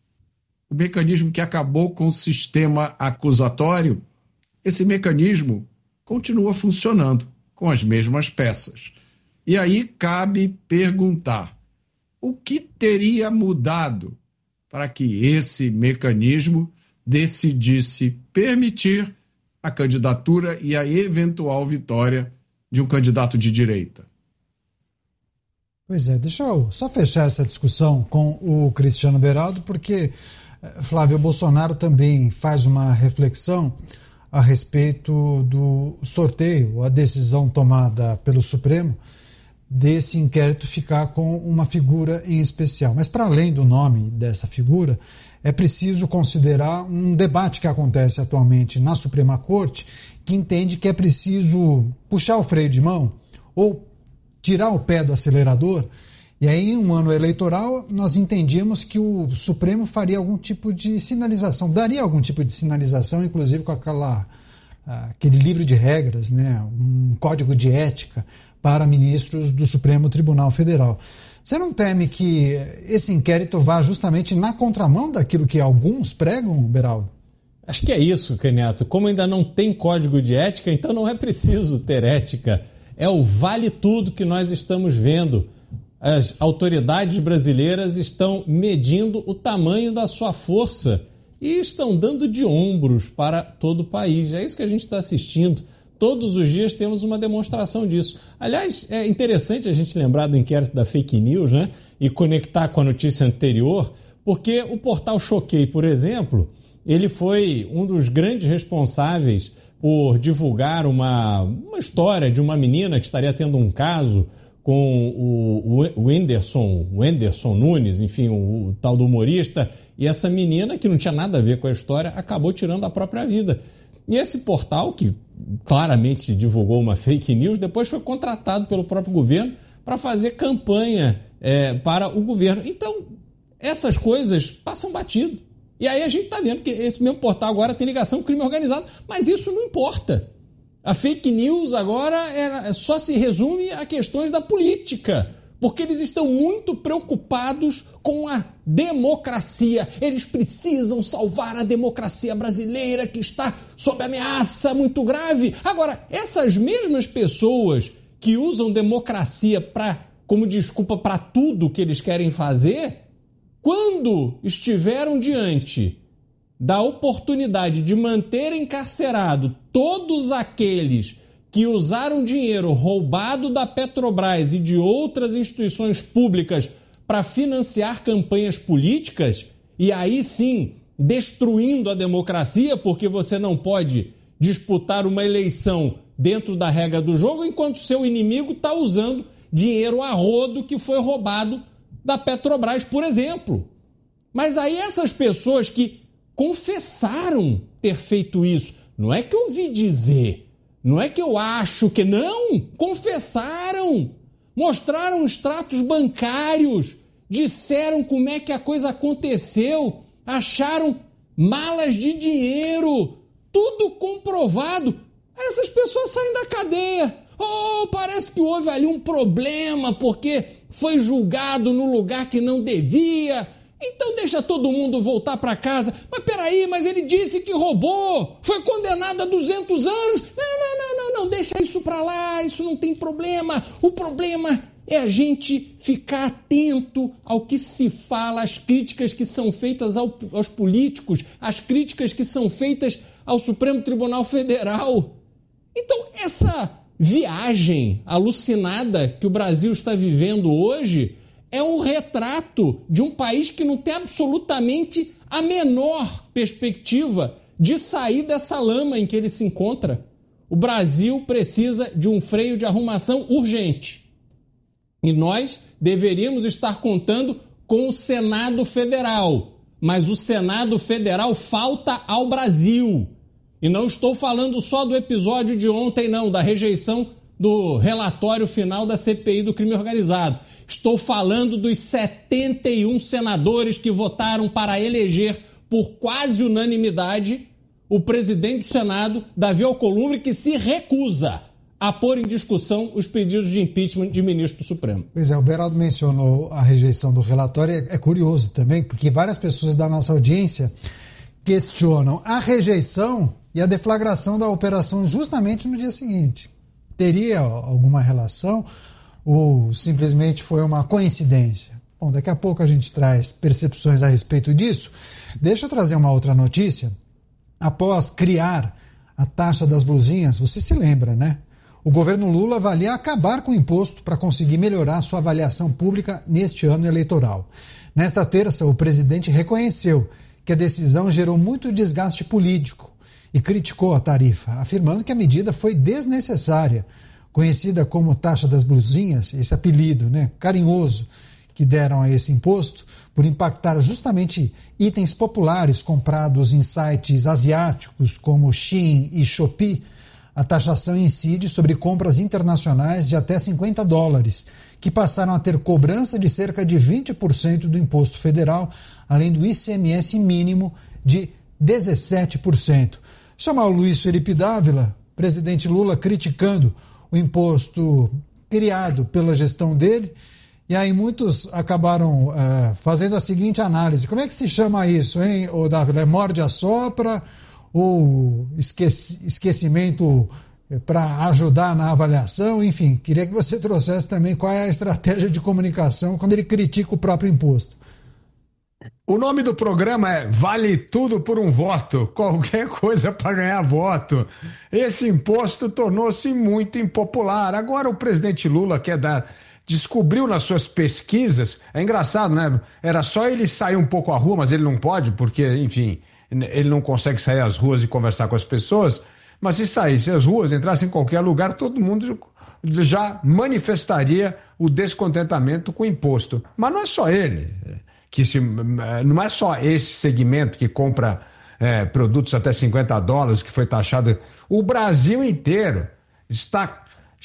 O mecanismo que acabou com o sistema acusatório, esse mecanismo continua funcionando com as mesmas peças. E aí cabe perguntar, o que teria mudado para que esse mecanismo decidisse permitir a candidatura e a eventual vitória de um candidato de direita? Pois é, deixa eu só fechar essa discussão com o Cristiano Beraldo, porque Flávio Bolsonaro também faz uma reflexão a respeito do sorteio, a decisão tomada pelo Supremo, desse inquérito ficar com uma figura em especial. Mas para além do nome dessa figura, é preciso considerar um debate que acontece atualmente na Suprema Corte, que entende que é preciso puxar o freio de mão ou tirar o pé do acelerador. E aí, em um ano eleitoral, nós entendíamos que o Supremo faria algum tipo de sinalização, daria algum tipo de sinalização, inclusive com aquele livro de regras, né, um código de ética para ministros do Supremo Tribunal Federal. Você não teme que esse inquérito vá justamente na contramão daquilo que alguns pregam, Beraldo? Acho que é isso, Caniato. Como ainda não tem código de ética, então não é preciso ter ética. É o vale tudo que nós estamos vendo. As autoridades brasileiras estão medindo o tamanho da sua força e estão dando de ombros para todo o país. É isso que a gente está assistindo. Todos os dias temos uma demonstração disso. Aliás, é interessante a gente lembrar do inquérito da fake news, né? E conectar com a notícia anterior, porque o portal Choquei, por exemplo, ele foi um dos grandes responsáveis por divulgar uma história de uma menina que estaria tendo um caso com o Whindersson Nunes, enfim, o tal do humorista, e essa menina, que não tinha nada a ver com a história, acabou tirando a própria vida. E esse portal, que claramente divulgou uma fake news, depois foi contratado pelo próprio governo para fazer campanha para o governo. Então, essas coisas passam batido. E aí a gente está vendo que esse mesmo portal agora tem ligação com o crime organizado, mas isso não importa. A fake news agora só se resume a questões da política, porque eles estão muito preocupados com a democracia. Eles precisam salvar a democracia brasileira, que está sob ameaça muito grave. Agora, essas mesmas pessoas que usam democracia como desculpa para tudo que eles querem fazer, quando estiveram diante da oportunidade de manter encarcerado todos aqueles que usaram dinheiro roubado da Petrobras e de outras instituições públicas para financiar campanhas políticas, e aí sim destruindo a democracia, porque você não pode disputar uma eleição dentro da regra do jogo enquanto seu inimigo está usando dinheiro a rodo que foi roubado da Petrobras, por exemplo. Mas aí essas pessoas que confessaram ter feito isso, não é que eu ouvi dizer, não é que eu acho que não, confessaram, mostraram extratos bancários, disseram como é que a coisa aconteceu, acharam malas de dinheiro, tudo comprovado. Essas pessoas saem da cadeia. Parece que houve ali um problema porque foi julgado no lugar que não devia. Então deixa todo mundo voltar para casa. Mas peraí, mas ele disse que roubou, foi condenado a 200 anos. Não, deixa isso para lá, isso não tem problema. O problema é a gente ficar atento ao que se fala, às críticas que são feitas aos políticos, às críticas que são feitas ao Supremo Tribunal Federal. Então essa viagem alucinada que o Brasil está vivendo hoje é um retrato de um país que não tem absolutamente a menor perspectiva de sair dessa lama em que ele se encontra. O Brasil precisa de um freio de arrumação urgente. E nós deveríamos estar contando com o Senado Federal. Mas o Senado Federal falta ao Brasil. E não estou falando só do episódio de ontem, não, da rejeição do relatório final da CPI do crime organizado. Estou falando dos 71 senadores que votaram para eleger por quase unanimidade o presidente do Senado, Davi Alcolumbre, que se recusa a pôr em discussão os pedidos de impeachment de ministro do Supremo. Pois é, o Beraldo mencionou a rejeição do relatório. É curioso também, porque várias pessoas da nossa audiência questionam a rejeição e a deflagração da operação justamente no dia seguinte. Teria alguma relação ou simplesmente foi uma coincidência? Bom, daqui a pouco a gente traz percepções a respeito disso. Deixa eu trazer uma outra notícia. Após criar a taxa das blusinhas, você se lembra, né? O governo Lula avalia acabar com o imposto para conseguir melhorar sua avaliação pública neste ano eleitoral. Nesta terça, o presidente reconheceu que a decisão gerou muito desgaste político e criticou a tarifa, afirmando que a medida foi desnecessária. Conhecida como taxa das blusinhas, esse apelido, né, carinhoso que deram a esse imposto, por impactar justamente itens populares comprados em sites asiáticos como Shein e Shopee, a taxação incide sobre compras internacionais de até $50, que passaram a ter cobrança de cerca de 20% do imposto federal, além do ICMS mínimo de 17%. Chamar o Luiz Felipe Dávila, presidente Lula criticando o imposto criado pela gestão dele E aí muitos acabaram fazendo a seguinte análise. Como é que se chama isso, hein, ô Dávila? É morde-a-sopra ou esquecimento para ajudar na avaliação? Enfim, queria que você trouxesse também qual é a estratégia de comunicação quando ele critica o próprio imposto. O nome do programa é Vale Tudo por um Voto, qualquer coisa para ganhar voto. Esse imposto tornou-se muito impopular. Agora o presidente Lula descobriu nas suas pesquisas, é engraçado, né? Era só ele sair um pouco à rua, mas ele não pode, porque, enfim, ele não consegue sair às ruas e conversar com as pessoas, mas se saísse às ruas, entrasse em qualquer lugar, todo mundo já manifestaria o descontentamento com o imposto. Mas não é só ele, não é só esse segmento que compra produtos até $50, que foi taxado. O Brasil inteiro está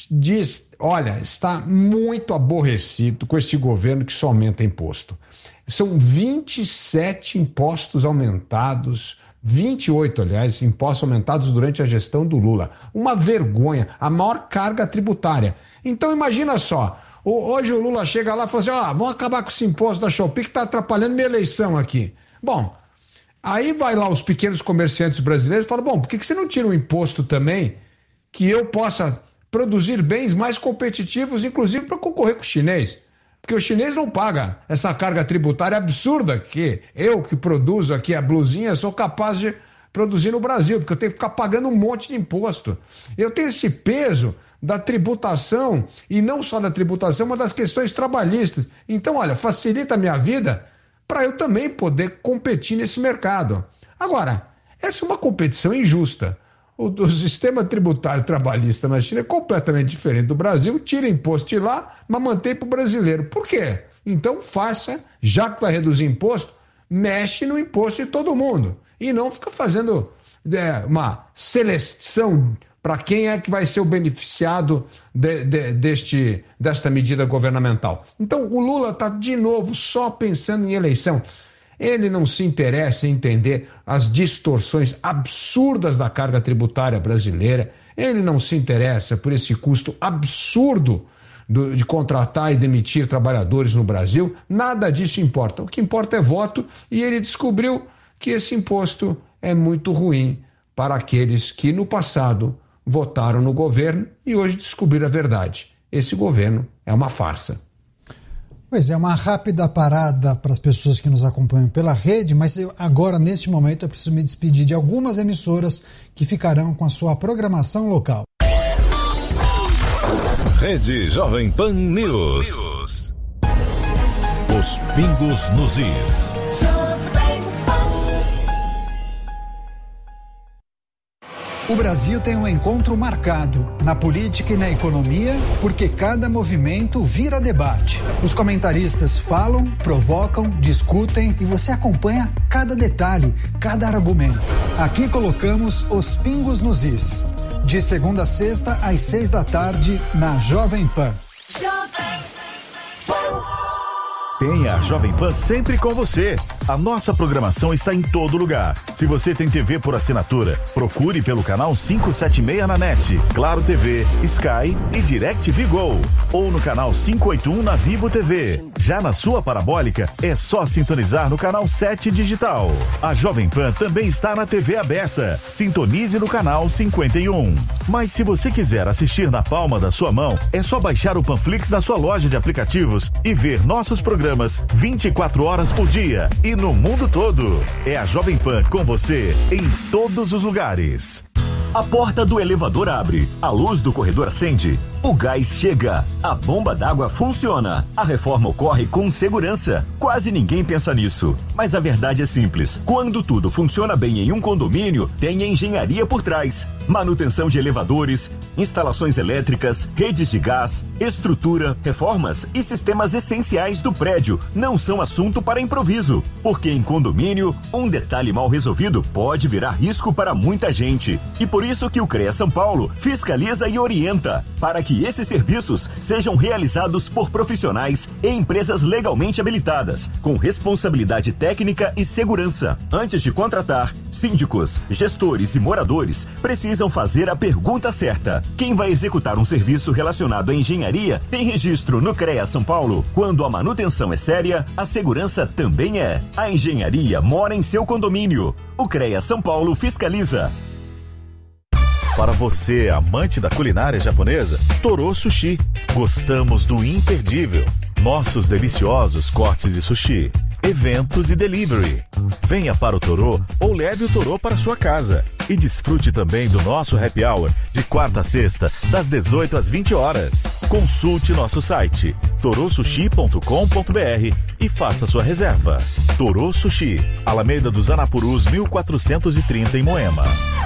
muito aborrecido com este governo que só aumenta imposto. São 27 impostos aumentados, 28, aliás, impostos aumentados durante a gestão do Lula. Uma vergonha, a maior carga tributária. Então imagina só, hoje o Lula chega lá e fala assim, vamos acabar com esse imposto da Shopee que está atrapalhando minha eleição aqui. Bom, aí vai lá os pequenos comerciantes brasileiros e falam, por que você não tira um imposto também que eu possa produzir bens mais competitivos, inclusive para concorrer com o chinês? Porque o chinês não paga essa carga tributária absurda que eu, que produzo aqui a blusinha, sou capaz de produzir no Brasil, porque eu tenho que ficar pagando um monte de imposto. Eu tenho esse peso da tributação, e não só da tributação, mas das questões trabalhistas. Então, olha, facilita a minha vida para eu também poder competir nesse mercado. Agora, essa é uma competição injusta. O sistema tributário trabalhista na China é completamente diferente do Brasil, tira imposto de lá, mas mantém para o brasileiro. Por quê? Então faça, já que vai reduzir imposto, mexe no imposto de todo mundo. E não fica fazendo uma seleção para quem é que vai ser o beneficiado desta medida governamental. Então o Lula está de novo só pensando em eleição. Ele não se interessa em entender as distorções absurdas da carga tributária brasileira. Ele não se interessa por esse custo absurdo de contratar e demitir trabalhadores no Brasil. Nada disso importa. O que importa é voto, e ele descobriu que esse imposto é muito ruim para aqueles que no passado votaram no governo e hoje descobriram a verdade. Esse governo é uma farsa. Pois é, uma rápida parada para as pessoas que nos acompanham pela rede, mas agora, neste momento, eu preciso me despedir de algumas emissoras que ficarão com a sua programação local. Rede Jovem Pan News. Os pingos nos is. O Brasil tem um encontro marcado na política e na economia, porque cada movimento vira debate. Os comentaristas falam, provocam, discutem e você acompanha cada detalhe, cada argumento. Aqui colocamos os pingos nos is. De segunda a sexta, às 6 da tarde, na Jovem Pan. Tenha a Jovem Pan sempre com você. A nossa programação está em todo lugar. Se você tem TV por assinatura, procure pelo canal 576 na NET, Claro TV, Sky e DirecTV Go. Ou no canal 581 na Vivo TV. Já na sua parabólica, é só sintonizar no canal 7 digital. A Jovem Pan também está na TV aberta. Sintonize no canal 51. Mas se você quiser assistir na palma da sua mão, é só baixar o Panflix da sua loja de aplicativos e ver nossos programas 24 horas por dia e no mundo todo. É a Jovem Pan com você em todos os lugares. A porta do elevador abre, a luz do corredor acende, o gás chega, a bomba d'água funciona, a reforma ocorre com segurança. Quase ninguém pensa nisso, mas a verdade é simples. Quando tudo funciona bem em um condomínio, tem a engenharia por trás. Manutenção de elevadores, instalações elétricas, redes de gás, estrutura, reformas e sistemas essenciais do prédio não são assunto para improviso, porque em condomínio, um detalhe mal resolvido pode virar risco para muita gente. E por isso que o CREA São Paulo fiscaliza e orienta, para que que esses serviços sejam realizados por profissionais e empresas legalmente habilitadas, com responsabilidade técnica e segurança. Antes de contratar, síndicos, gestores e moradores precisam fazer a pergunta certa. Quem vai executar um serviço relacionado à engenharia tem registro no CREA São Paulo. Quando a manutenção é séria, a segurança também é. A engenharia mora em seu condomínio. O CREA São Paulo fiscaliza. Para você, amante da culinária japonesa, Toro Sushi. Gostamos do imperdível. Nossos deliciosos cortes de sushi, eventos e delivery. Venha para o Toro ou leve o Toro para sua casa. E desfrute também do nosso happy hour de quarta a sexta, das 18 às 20 horas. Consulte nosso site torosushi.com.br e faça sua reserva. Toro Sushi, Alameda dos Anapurus 1430 em Moema.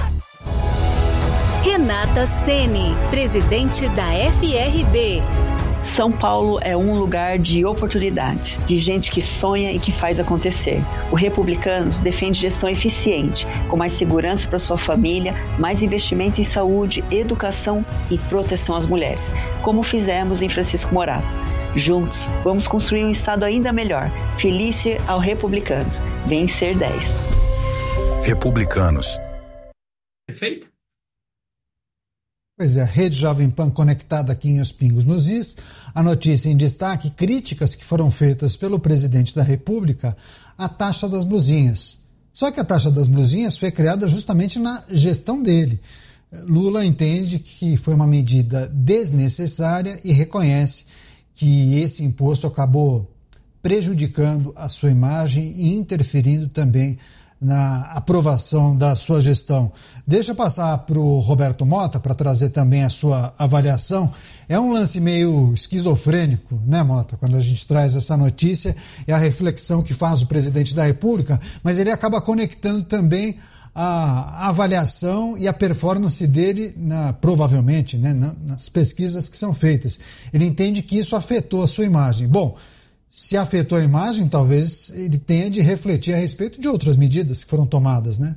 Renata Ceni, presidente da FRB. São Paulo é um lugar de oportunidades, de gente que sonha e que faz acontecer. O Republicanos defende gestão eficiente, com mais segurança para sua família, mais investimento em saúde, educação e proteção às mulheres, como fizemos em Francisco Morato. Juntos, vamos construir um estado ainda melhor. Felícia ao Republicanos. Vem ser 10. Republicanos. Perfeito? Pois é, a Rede Jovem Pan conectada aqui em Os Pingos nos Is. A notícia em destaque, críticas que foram feitas pelo presidente da República à taxa das blusinhas. Só que a taxa das blusinhas foi criada justamente na gestão dele. Lula entende que foi uma medida desnecessária e reconhece que esse imposto acabou prejudicando a sua imagem e interferindo também na aprovação da sua gestão. Deixa eu passar para o Roberto Mota para trazer também a sua avaliação. É um lance meio esquizofrênico, né, Mota? Quando a gente traz essa notícia, é a reflexão que faz o presidente da República, mas ele acaba conectando também a avaliação e a performance dele, provavelmente, né, nas pesquisas que são feitas. Ele entende que isso afetou a sua imagem. Bom, se afetou a imagem, talvez ele tenha de refletir a respeito de outras medidas que foram tomadas, né?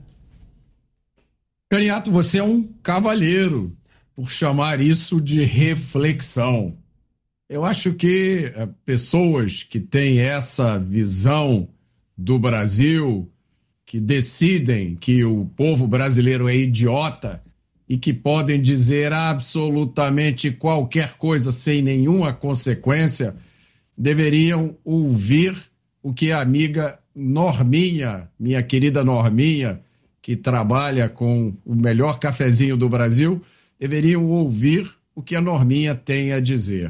Caniato, você é um cavalheiro por chamar isso de reflexão. Eu acho que pessoas que têm essa visão do Brasil, que decidem que o povo brasileiro é idiota e que podem dizer absolutamente qualquer coisa sem nenhuma consequência, deveriam ouvir o que a amiga Norminha, minha querida Norminha, que trabalha com o melhor cafezinho do Brasil, deveriam ouvir o que a Norminha tem a dizer.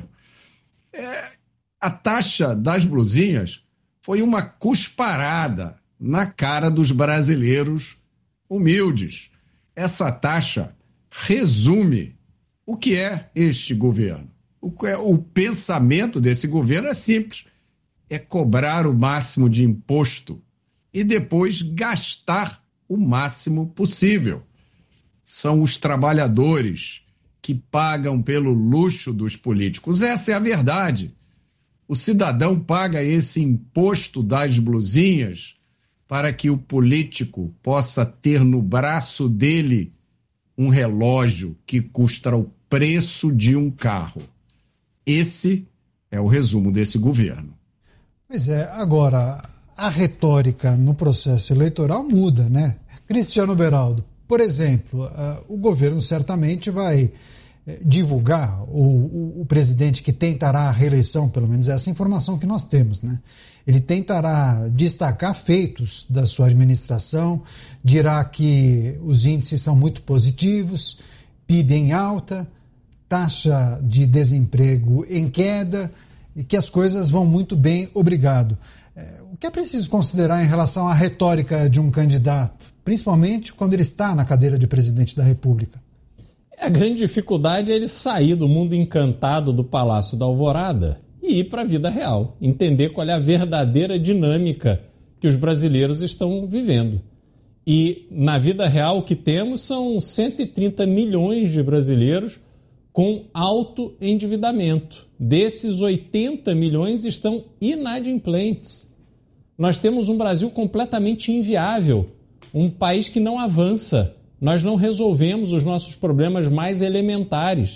A taxa das blusinhas foi uma cusparada na cara dos brasileiros humildes. Essa taxa resume o que é este governo. O pensamento desse governo é simples, é cobrar o máximo de imposto e depois gastar o máximo possível. São os trabalhadores que pagam pelo luxo dos políticos. Essa é a verdade. O cidadão paga esse imposto das blusinhas para que o político possa ter no braço dele um relógio que custa o preço de um carro. Esse é o resumo desse governo. Pois é, agora, a retórica no processo eleitoral muda, né? Cristiano Beraldo, por exemplo, o governo certamente vai divulgar, o presidente que tentará a reeleição, pelo menos essa informação que nós temos, né? Ele tentará destacar feitos da sua administração, dirá que os índices são muito positivos, PIB em alta, taxa de desemprego em queda e que as coisas vão muito bem, obrigado. O que é preciso considerar em relação à retórica de um candidato, principalmente quando ele está na cadeira de presidente da República? A grande dificuldade é ele sair do mundo encantado do Palácio da Alvorada e ir para a vida real, entender qual é a verdadeira dinâmica que os brasileiros estão vivendo. E na vida real o que temos são 130 milhões de brasileiros com alto endividamento. Desses, 80 milhões estão inadimplentes. Nós temos um Brasil completamente inviável, um país que não avança. Nós não resolvemos os nossos problemas mais elementares.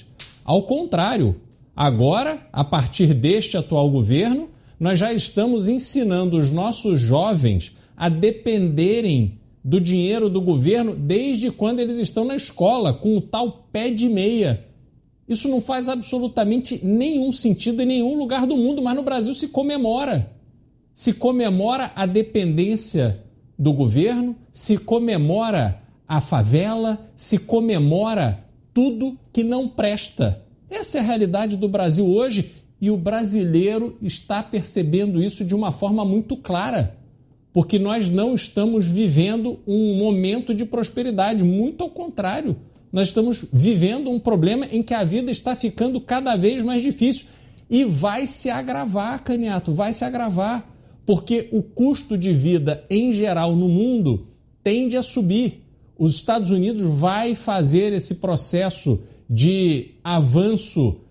Ao contrário, agora, a partir deste atual governo, nós já estamos ensinando os nossos jovens a dependerem do dinheiro do governo desde quando eles estão na escola, com o tal pé de meia. Isso não faz absolutamente nenhum sentido em nenhum lugar do mundo, mas no Brasil se comemora. Se comemora a dependência do governo, se comemora a favela, se comemora tudo que não presta. Essa é a realidade do Brasil hoje e o brasileiro está percebendo isso de uma forma muito clara, porque nós não estamos vivendo um momento de prosperidade, muito ao contrário. Nós estamos vivendo um problema em que a vida está ficando cada vez mais difícil e vai se agravar, Caniato, vai se agravar, porque o custo de vida em geral no mundo tende a subir. Os Estados Unidos vai fazer esse processo de avanço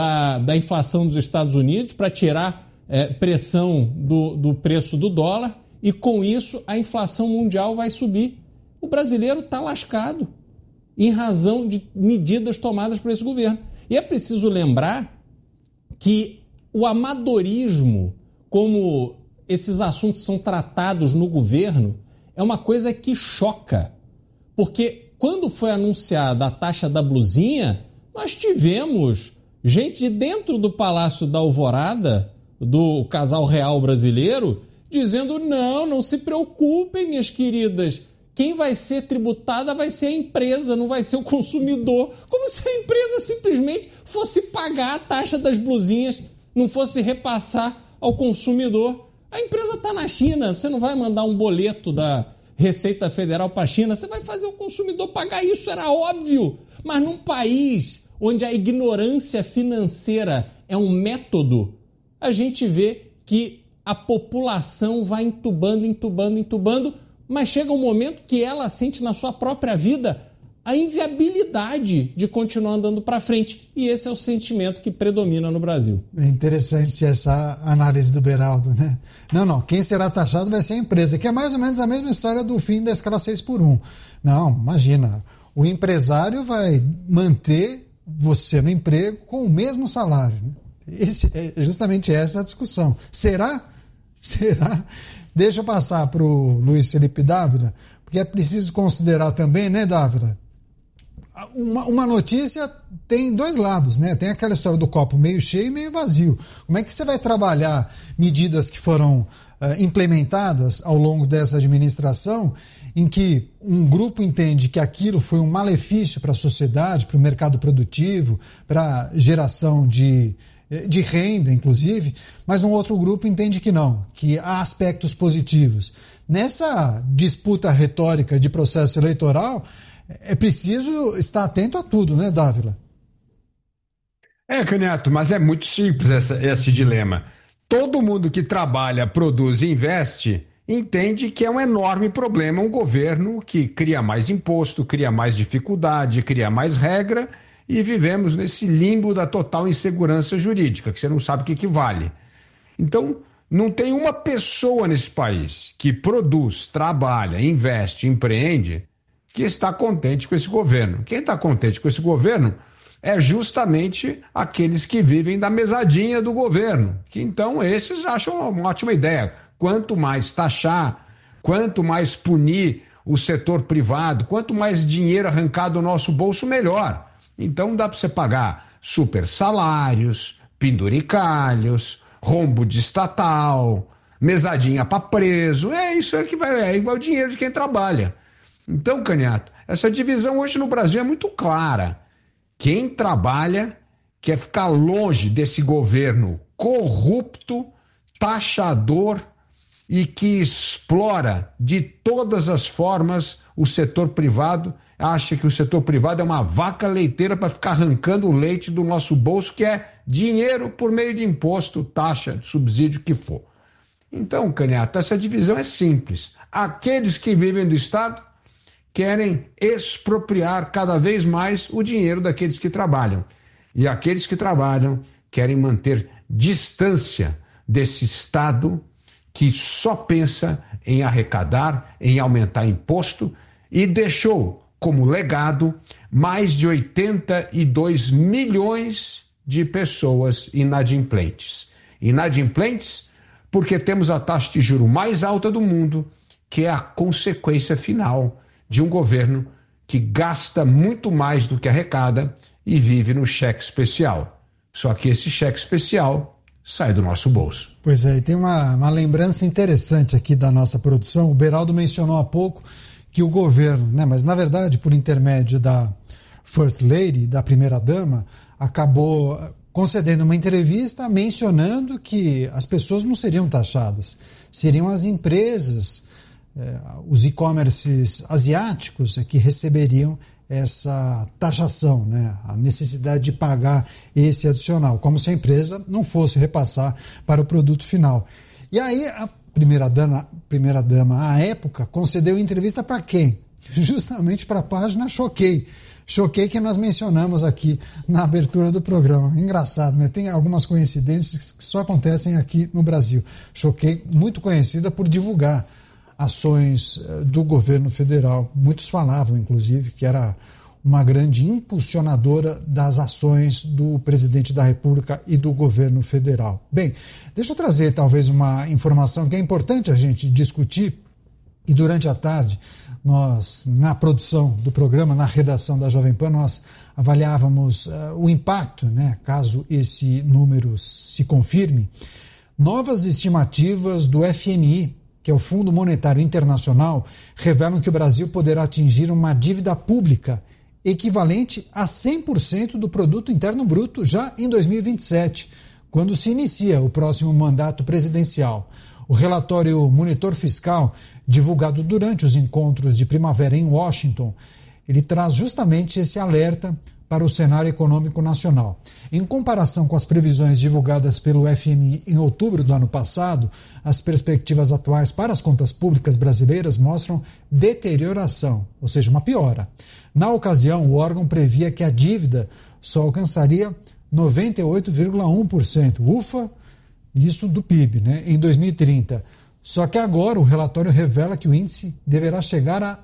da inflação dos Estados Unidos para tirar pressão do preço do dólar e com isso a inflação mundial vai subir. O brasileiro está lascado em razão de medidas tomadas por esse governo. E é preciso lembrar que o amadorismo, como esses assuntos são tratados no governo, é uma coisa que choca. Porque quando foi anunciada a taxa da blusinha, nós tivemos gente de dentro do Palácio da Alvorada, do casal real brasileiro, dizendo não se preocupem, minhas queridas, quem vai ser tributada vai ser a empresa, não vai ser o consumidor. Como se a empresa simplesmente fosse pagar a taxa das blusinhas, não fosse repassar ao consumidor. A empresa está na China, você não vai mandar um boleto da Receita Federal para a China, você vai fazer o consumidor pagar isso, era óbvio. Mas num país onde a ignorância financeira é um método, a gente vê que a população vai entubando, mas chega um momento que ela sente na sua própria vida a inviabilidade de continuar andando para frente. E esse é o sentimento que predomina no Brasil. É interessante essa análise do Beraldo, né? Não, quem será taxado vai ser a empresa, que é mais ou menos a mesma história do fim da escala 6x1. Não, imagina, o empresário vai manter você no emprego com o mesmo salário. É justamente essa a discussão. Será? Deixa eu passar para o Luiz Felipe Dávila, porque é preciso considerar também, né, Dávila? Uma notícia tem dois lados, né? Tem aquela história do copo meio cheio e meio vazio. Como é que você vai trabalhar medidas que foram implementadas ao longo dessa administração, em que um grupo entende que aquilo foi um malefício para a sociedade, para o mercado produtivo, para a geração de renda, inclusive, mas um outro grupo entende que não, que há aspectos positivos. Nessa disputa retórica de processo eleitoral, é preciso estar atento a tudo, né, Dávila? Caniato, mas é muito simples esse dilema. Todo mundo que trabalha, produz e investe entende que é um enorme problema um governo que cria mais imposto, cria mais dificuldade, cria mais regra e vivemos nesse limbo da total insegurança jurídica, que você não sabe o que vale. Então, não tem uma pessoa nesse país que produz, trabalha, investe, empreende, que está contente com esse governo. Quem está contente com esse governo é justamente aqueles que vivem da mesadinha do governo, que então esses acham uma ótima ideia. Quanto mais taxar, quanto mais punir o setor privado, quanto mais dinheiro arrancar do nosso bolso, melhor. Então dá para você pagar super salários, penduricalhos, rombo de estatal, mesadinha para preso. Isso que é igual o dinheiro de quem trabalha. Então, Caniato, essa divisão hoje no Brasil é muito clara. Quem trabalha quer ficar longe desse governo corrupto, taxador e que explora de todas as formas o setor privado, acha que o setor privado é uma vaca leiteira para ficar arrancando o leite do nosso bolso, que é dinheiro por meio de imposto, taxa, subsídio, que for. Então, Caniato, essa divisão é simples. Aqueles que vivem do Estado querem expropriar cada vez mais o dinheiro daqueles que trabalham. E aqueles que trabalham querem manter distância desse Estado que só pensa em arrecadar, em aumentar imposto e deixou como legado mais de 82 milhões de pessoas inadimplentes. Inadimplentes porque temos a taxa de juros mais alta do mundo, que é a consequência final de um governo que gasta muito mais do que arrecada e vive no cheque especial. Só que esse cheque especial sai do nosso bolso. Pois é, e tem uma lembrança interessante aqui da nossa produção. O Beraldo mencionou há pouco que o governo, né, mas na verdade por intermédio da First Lady, da primeira-dama, acabou concedendo uma entrevista mencionando que as pessoas não seriam taxadas, seriam as empresas, os e-commerces asiáticos que receberiam essa taxação, né? A necessidade de pagar esse adicional, como se a empresa não fosse repassar para o produto final. E aí a primeira-dama, à época, concedeu entrevista para quem? Justamente para a página Choquei. Choquei, que nós mencionamos aqui na abertura do programa. Engraçado, né? Tem algumas coincidências que só acontecem aqui no Brasil. Choquei, muito conhecida por divulgar ações do governo federal. Muitos falavam, inclusive, que era uma grande impulsionadora das ações do presidente da República e do governo federal. Bem, deixa eu trazer talvez uma informação que é importante a gente discutir, e durante a tarde nós, na produção do programa, na redação da Jovem Pan, nós avaliávamos o impacto, né, caso esse número se confirme. Novas estimativas do FMI, que é o Fundo Monetário Internacional, revelam que o Brasil poderá atingir uma dívida pública equivalente a 100% do Produto Interno Bruto já em 2027, quando se inicia o próximo mandato presidencial. O relatório Monitor Fiscal, divulgado durante os encontros de primavera em Washington, ele traz justamente esse alerta para o cenário econômico nacional. Em comparação com as previsões divulgadas pelo FMI em outubro do ano passado, as perspectivas atuais para as contas públicas brasileiras mostram deterioração, ou seja, uma piora. Na ocasião, o órgão previa que a dívida só alcançaria 98,1%, ufa, isso do PIB, né, em 2030. Só que agora o relatório revela que o índice deverá chegar a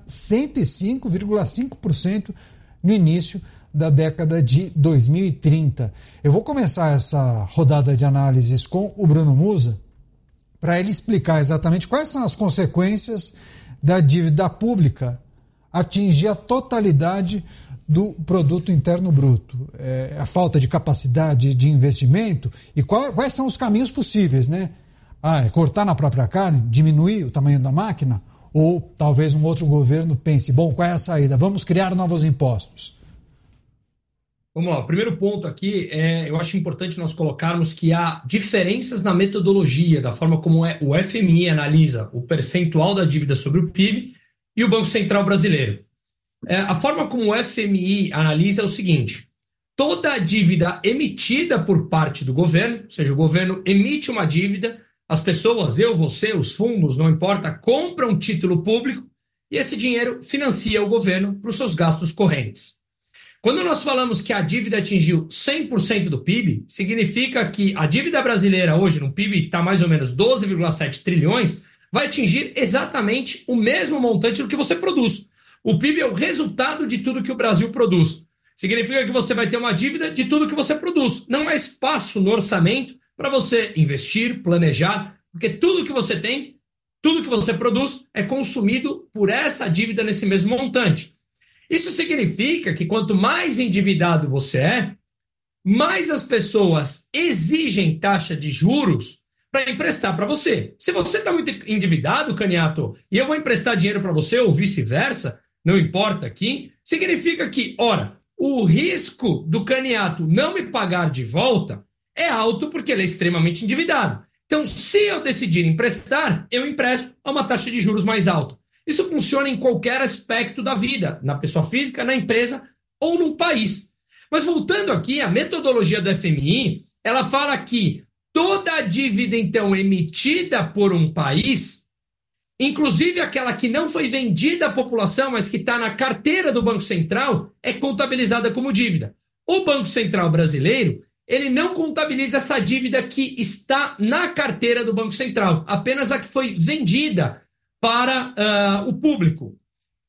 105,5% no início da década de 2030. Eu vou começar essa rodada de análises com o Bruno Musa para ele explicar exatamente quais são as consequências da dívida pública atingir a totalidade do produto interno bruto, a falta de capacidade de investimento e quais são os caminhos possíveis, né? É cortar na própria carne, diminuir o tamanho da máquina, ou talvez um outro governo pense, bom, qual é a saída? Vamos criar novos impostos. Vamos lá, o primeiro ponto aqui eu acho importante nós colocarmos que há diferenças na metodologia, da forma como o FMI analisa o percentual da dívida sobre o PIB e o Banco Central brasileiro. A forma como o FMI analisa é o seguinte: toda a dívida emitida por parte do governo, ou seja, o governo emite uma dívida, as pessoas, eu, você, os fundos, não importa, compram título público e esse dinheiro financia o governo para os seus gastos correntes. Quando nós falamos que a dívida atingiu 100% do PIB, significa que a dívida brasileira hoje, no PIB que está mais ou menos 12,7 trilhões, vai atingir exatamente o mesmo montante do que você produz. O PIB é o resultado de tudo que o Brasil produz. Significa que você vai ter uma dívida de tudo que você produz. Não há espaço no orçamento para você investir, planejar, porque tudo que você tem, tudo que você produz é consumido por essa dívida nesse mesmo montante. Isso significa que quanto mais endividado você é, mais as pessoas exigem taxa de juros para emprestar para você. Se você está muito endividado, Caniato, e eu vou emprestar dinheiro para você ou vice-versa, não importa aqui, significa que, ora, o risco do Caniato não me pagar de volta é alto porque ele é extremamente endividado. Então, se eu decidir emprestar, eu empresto a uma taxa de juros mais alta. Isso funciona em qualquer aspecto da vida, na pessoa física, na empresa ou no país. Mas voltando aqui, a metodologia do FMI, ela fala que toda a dívida, então, emitida por um país, inclusive aquela que não foi vendida à população, mas que está na carteira do Banco Central, é contabilizada como dívida. O Banco Central brasileiro, ele não contabiliza essa dívida que está na carteira do Banco Central, apenas a que foi vendida para o público.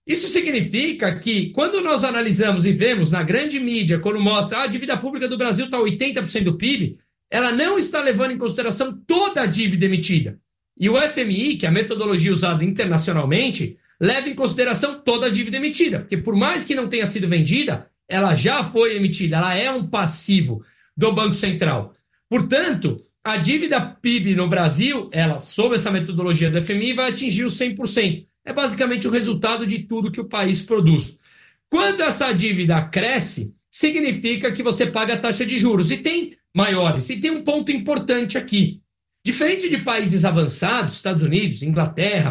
Isso significa que, quando nós analisamos e vemos na grande mídia, quando mostra a dívida pública do Brasil está 80% do PIB, ela não está levando em consideração toda a dívida emitida. E o FMI, que é a metodologia usada internacionalmente, leva em consideração toda a dívida emitida, porque por mais que não tenha sido vendida, ela já foi emitida, ela é um passivo do Banco Central. Portanto, a dívida PIB no Brasil, ela, sob essa metodologia do FMI, vai atingir os 100%. É basicamente o resultado de tudo que o país produz. Quando essa dívida cresce, significa que você paga a taxa de juros. E tem maiores. E tem um ponto importante aqui. Diferente de países avançados, Estados Unidos, Inglaterra,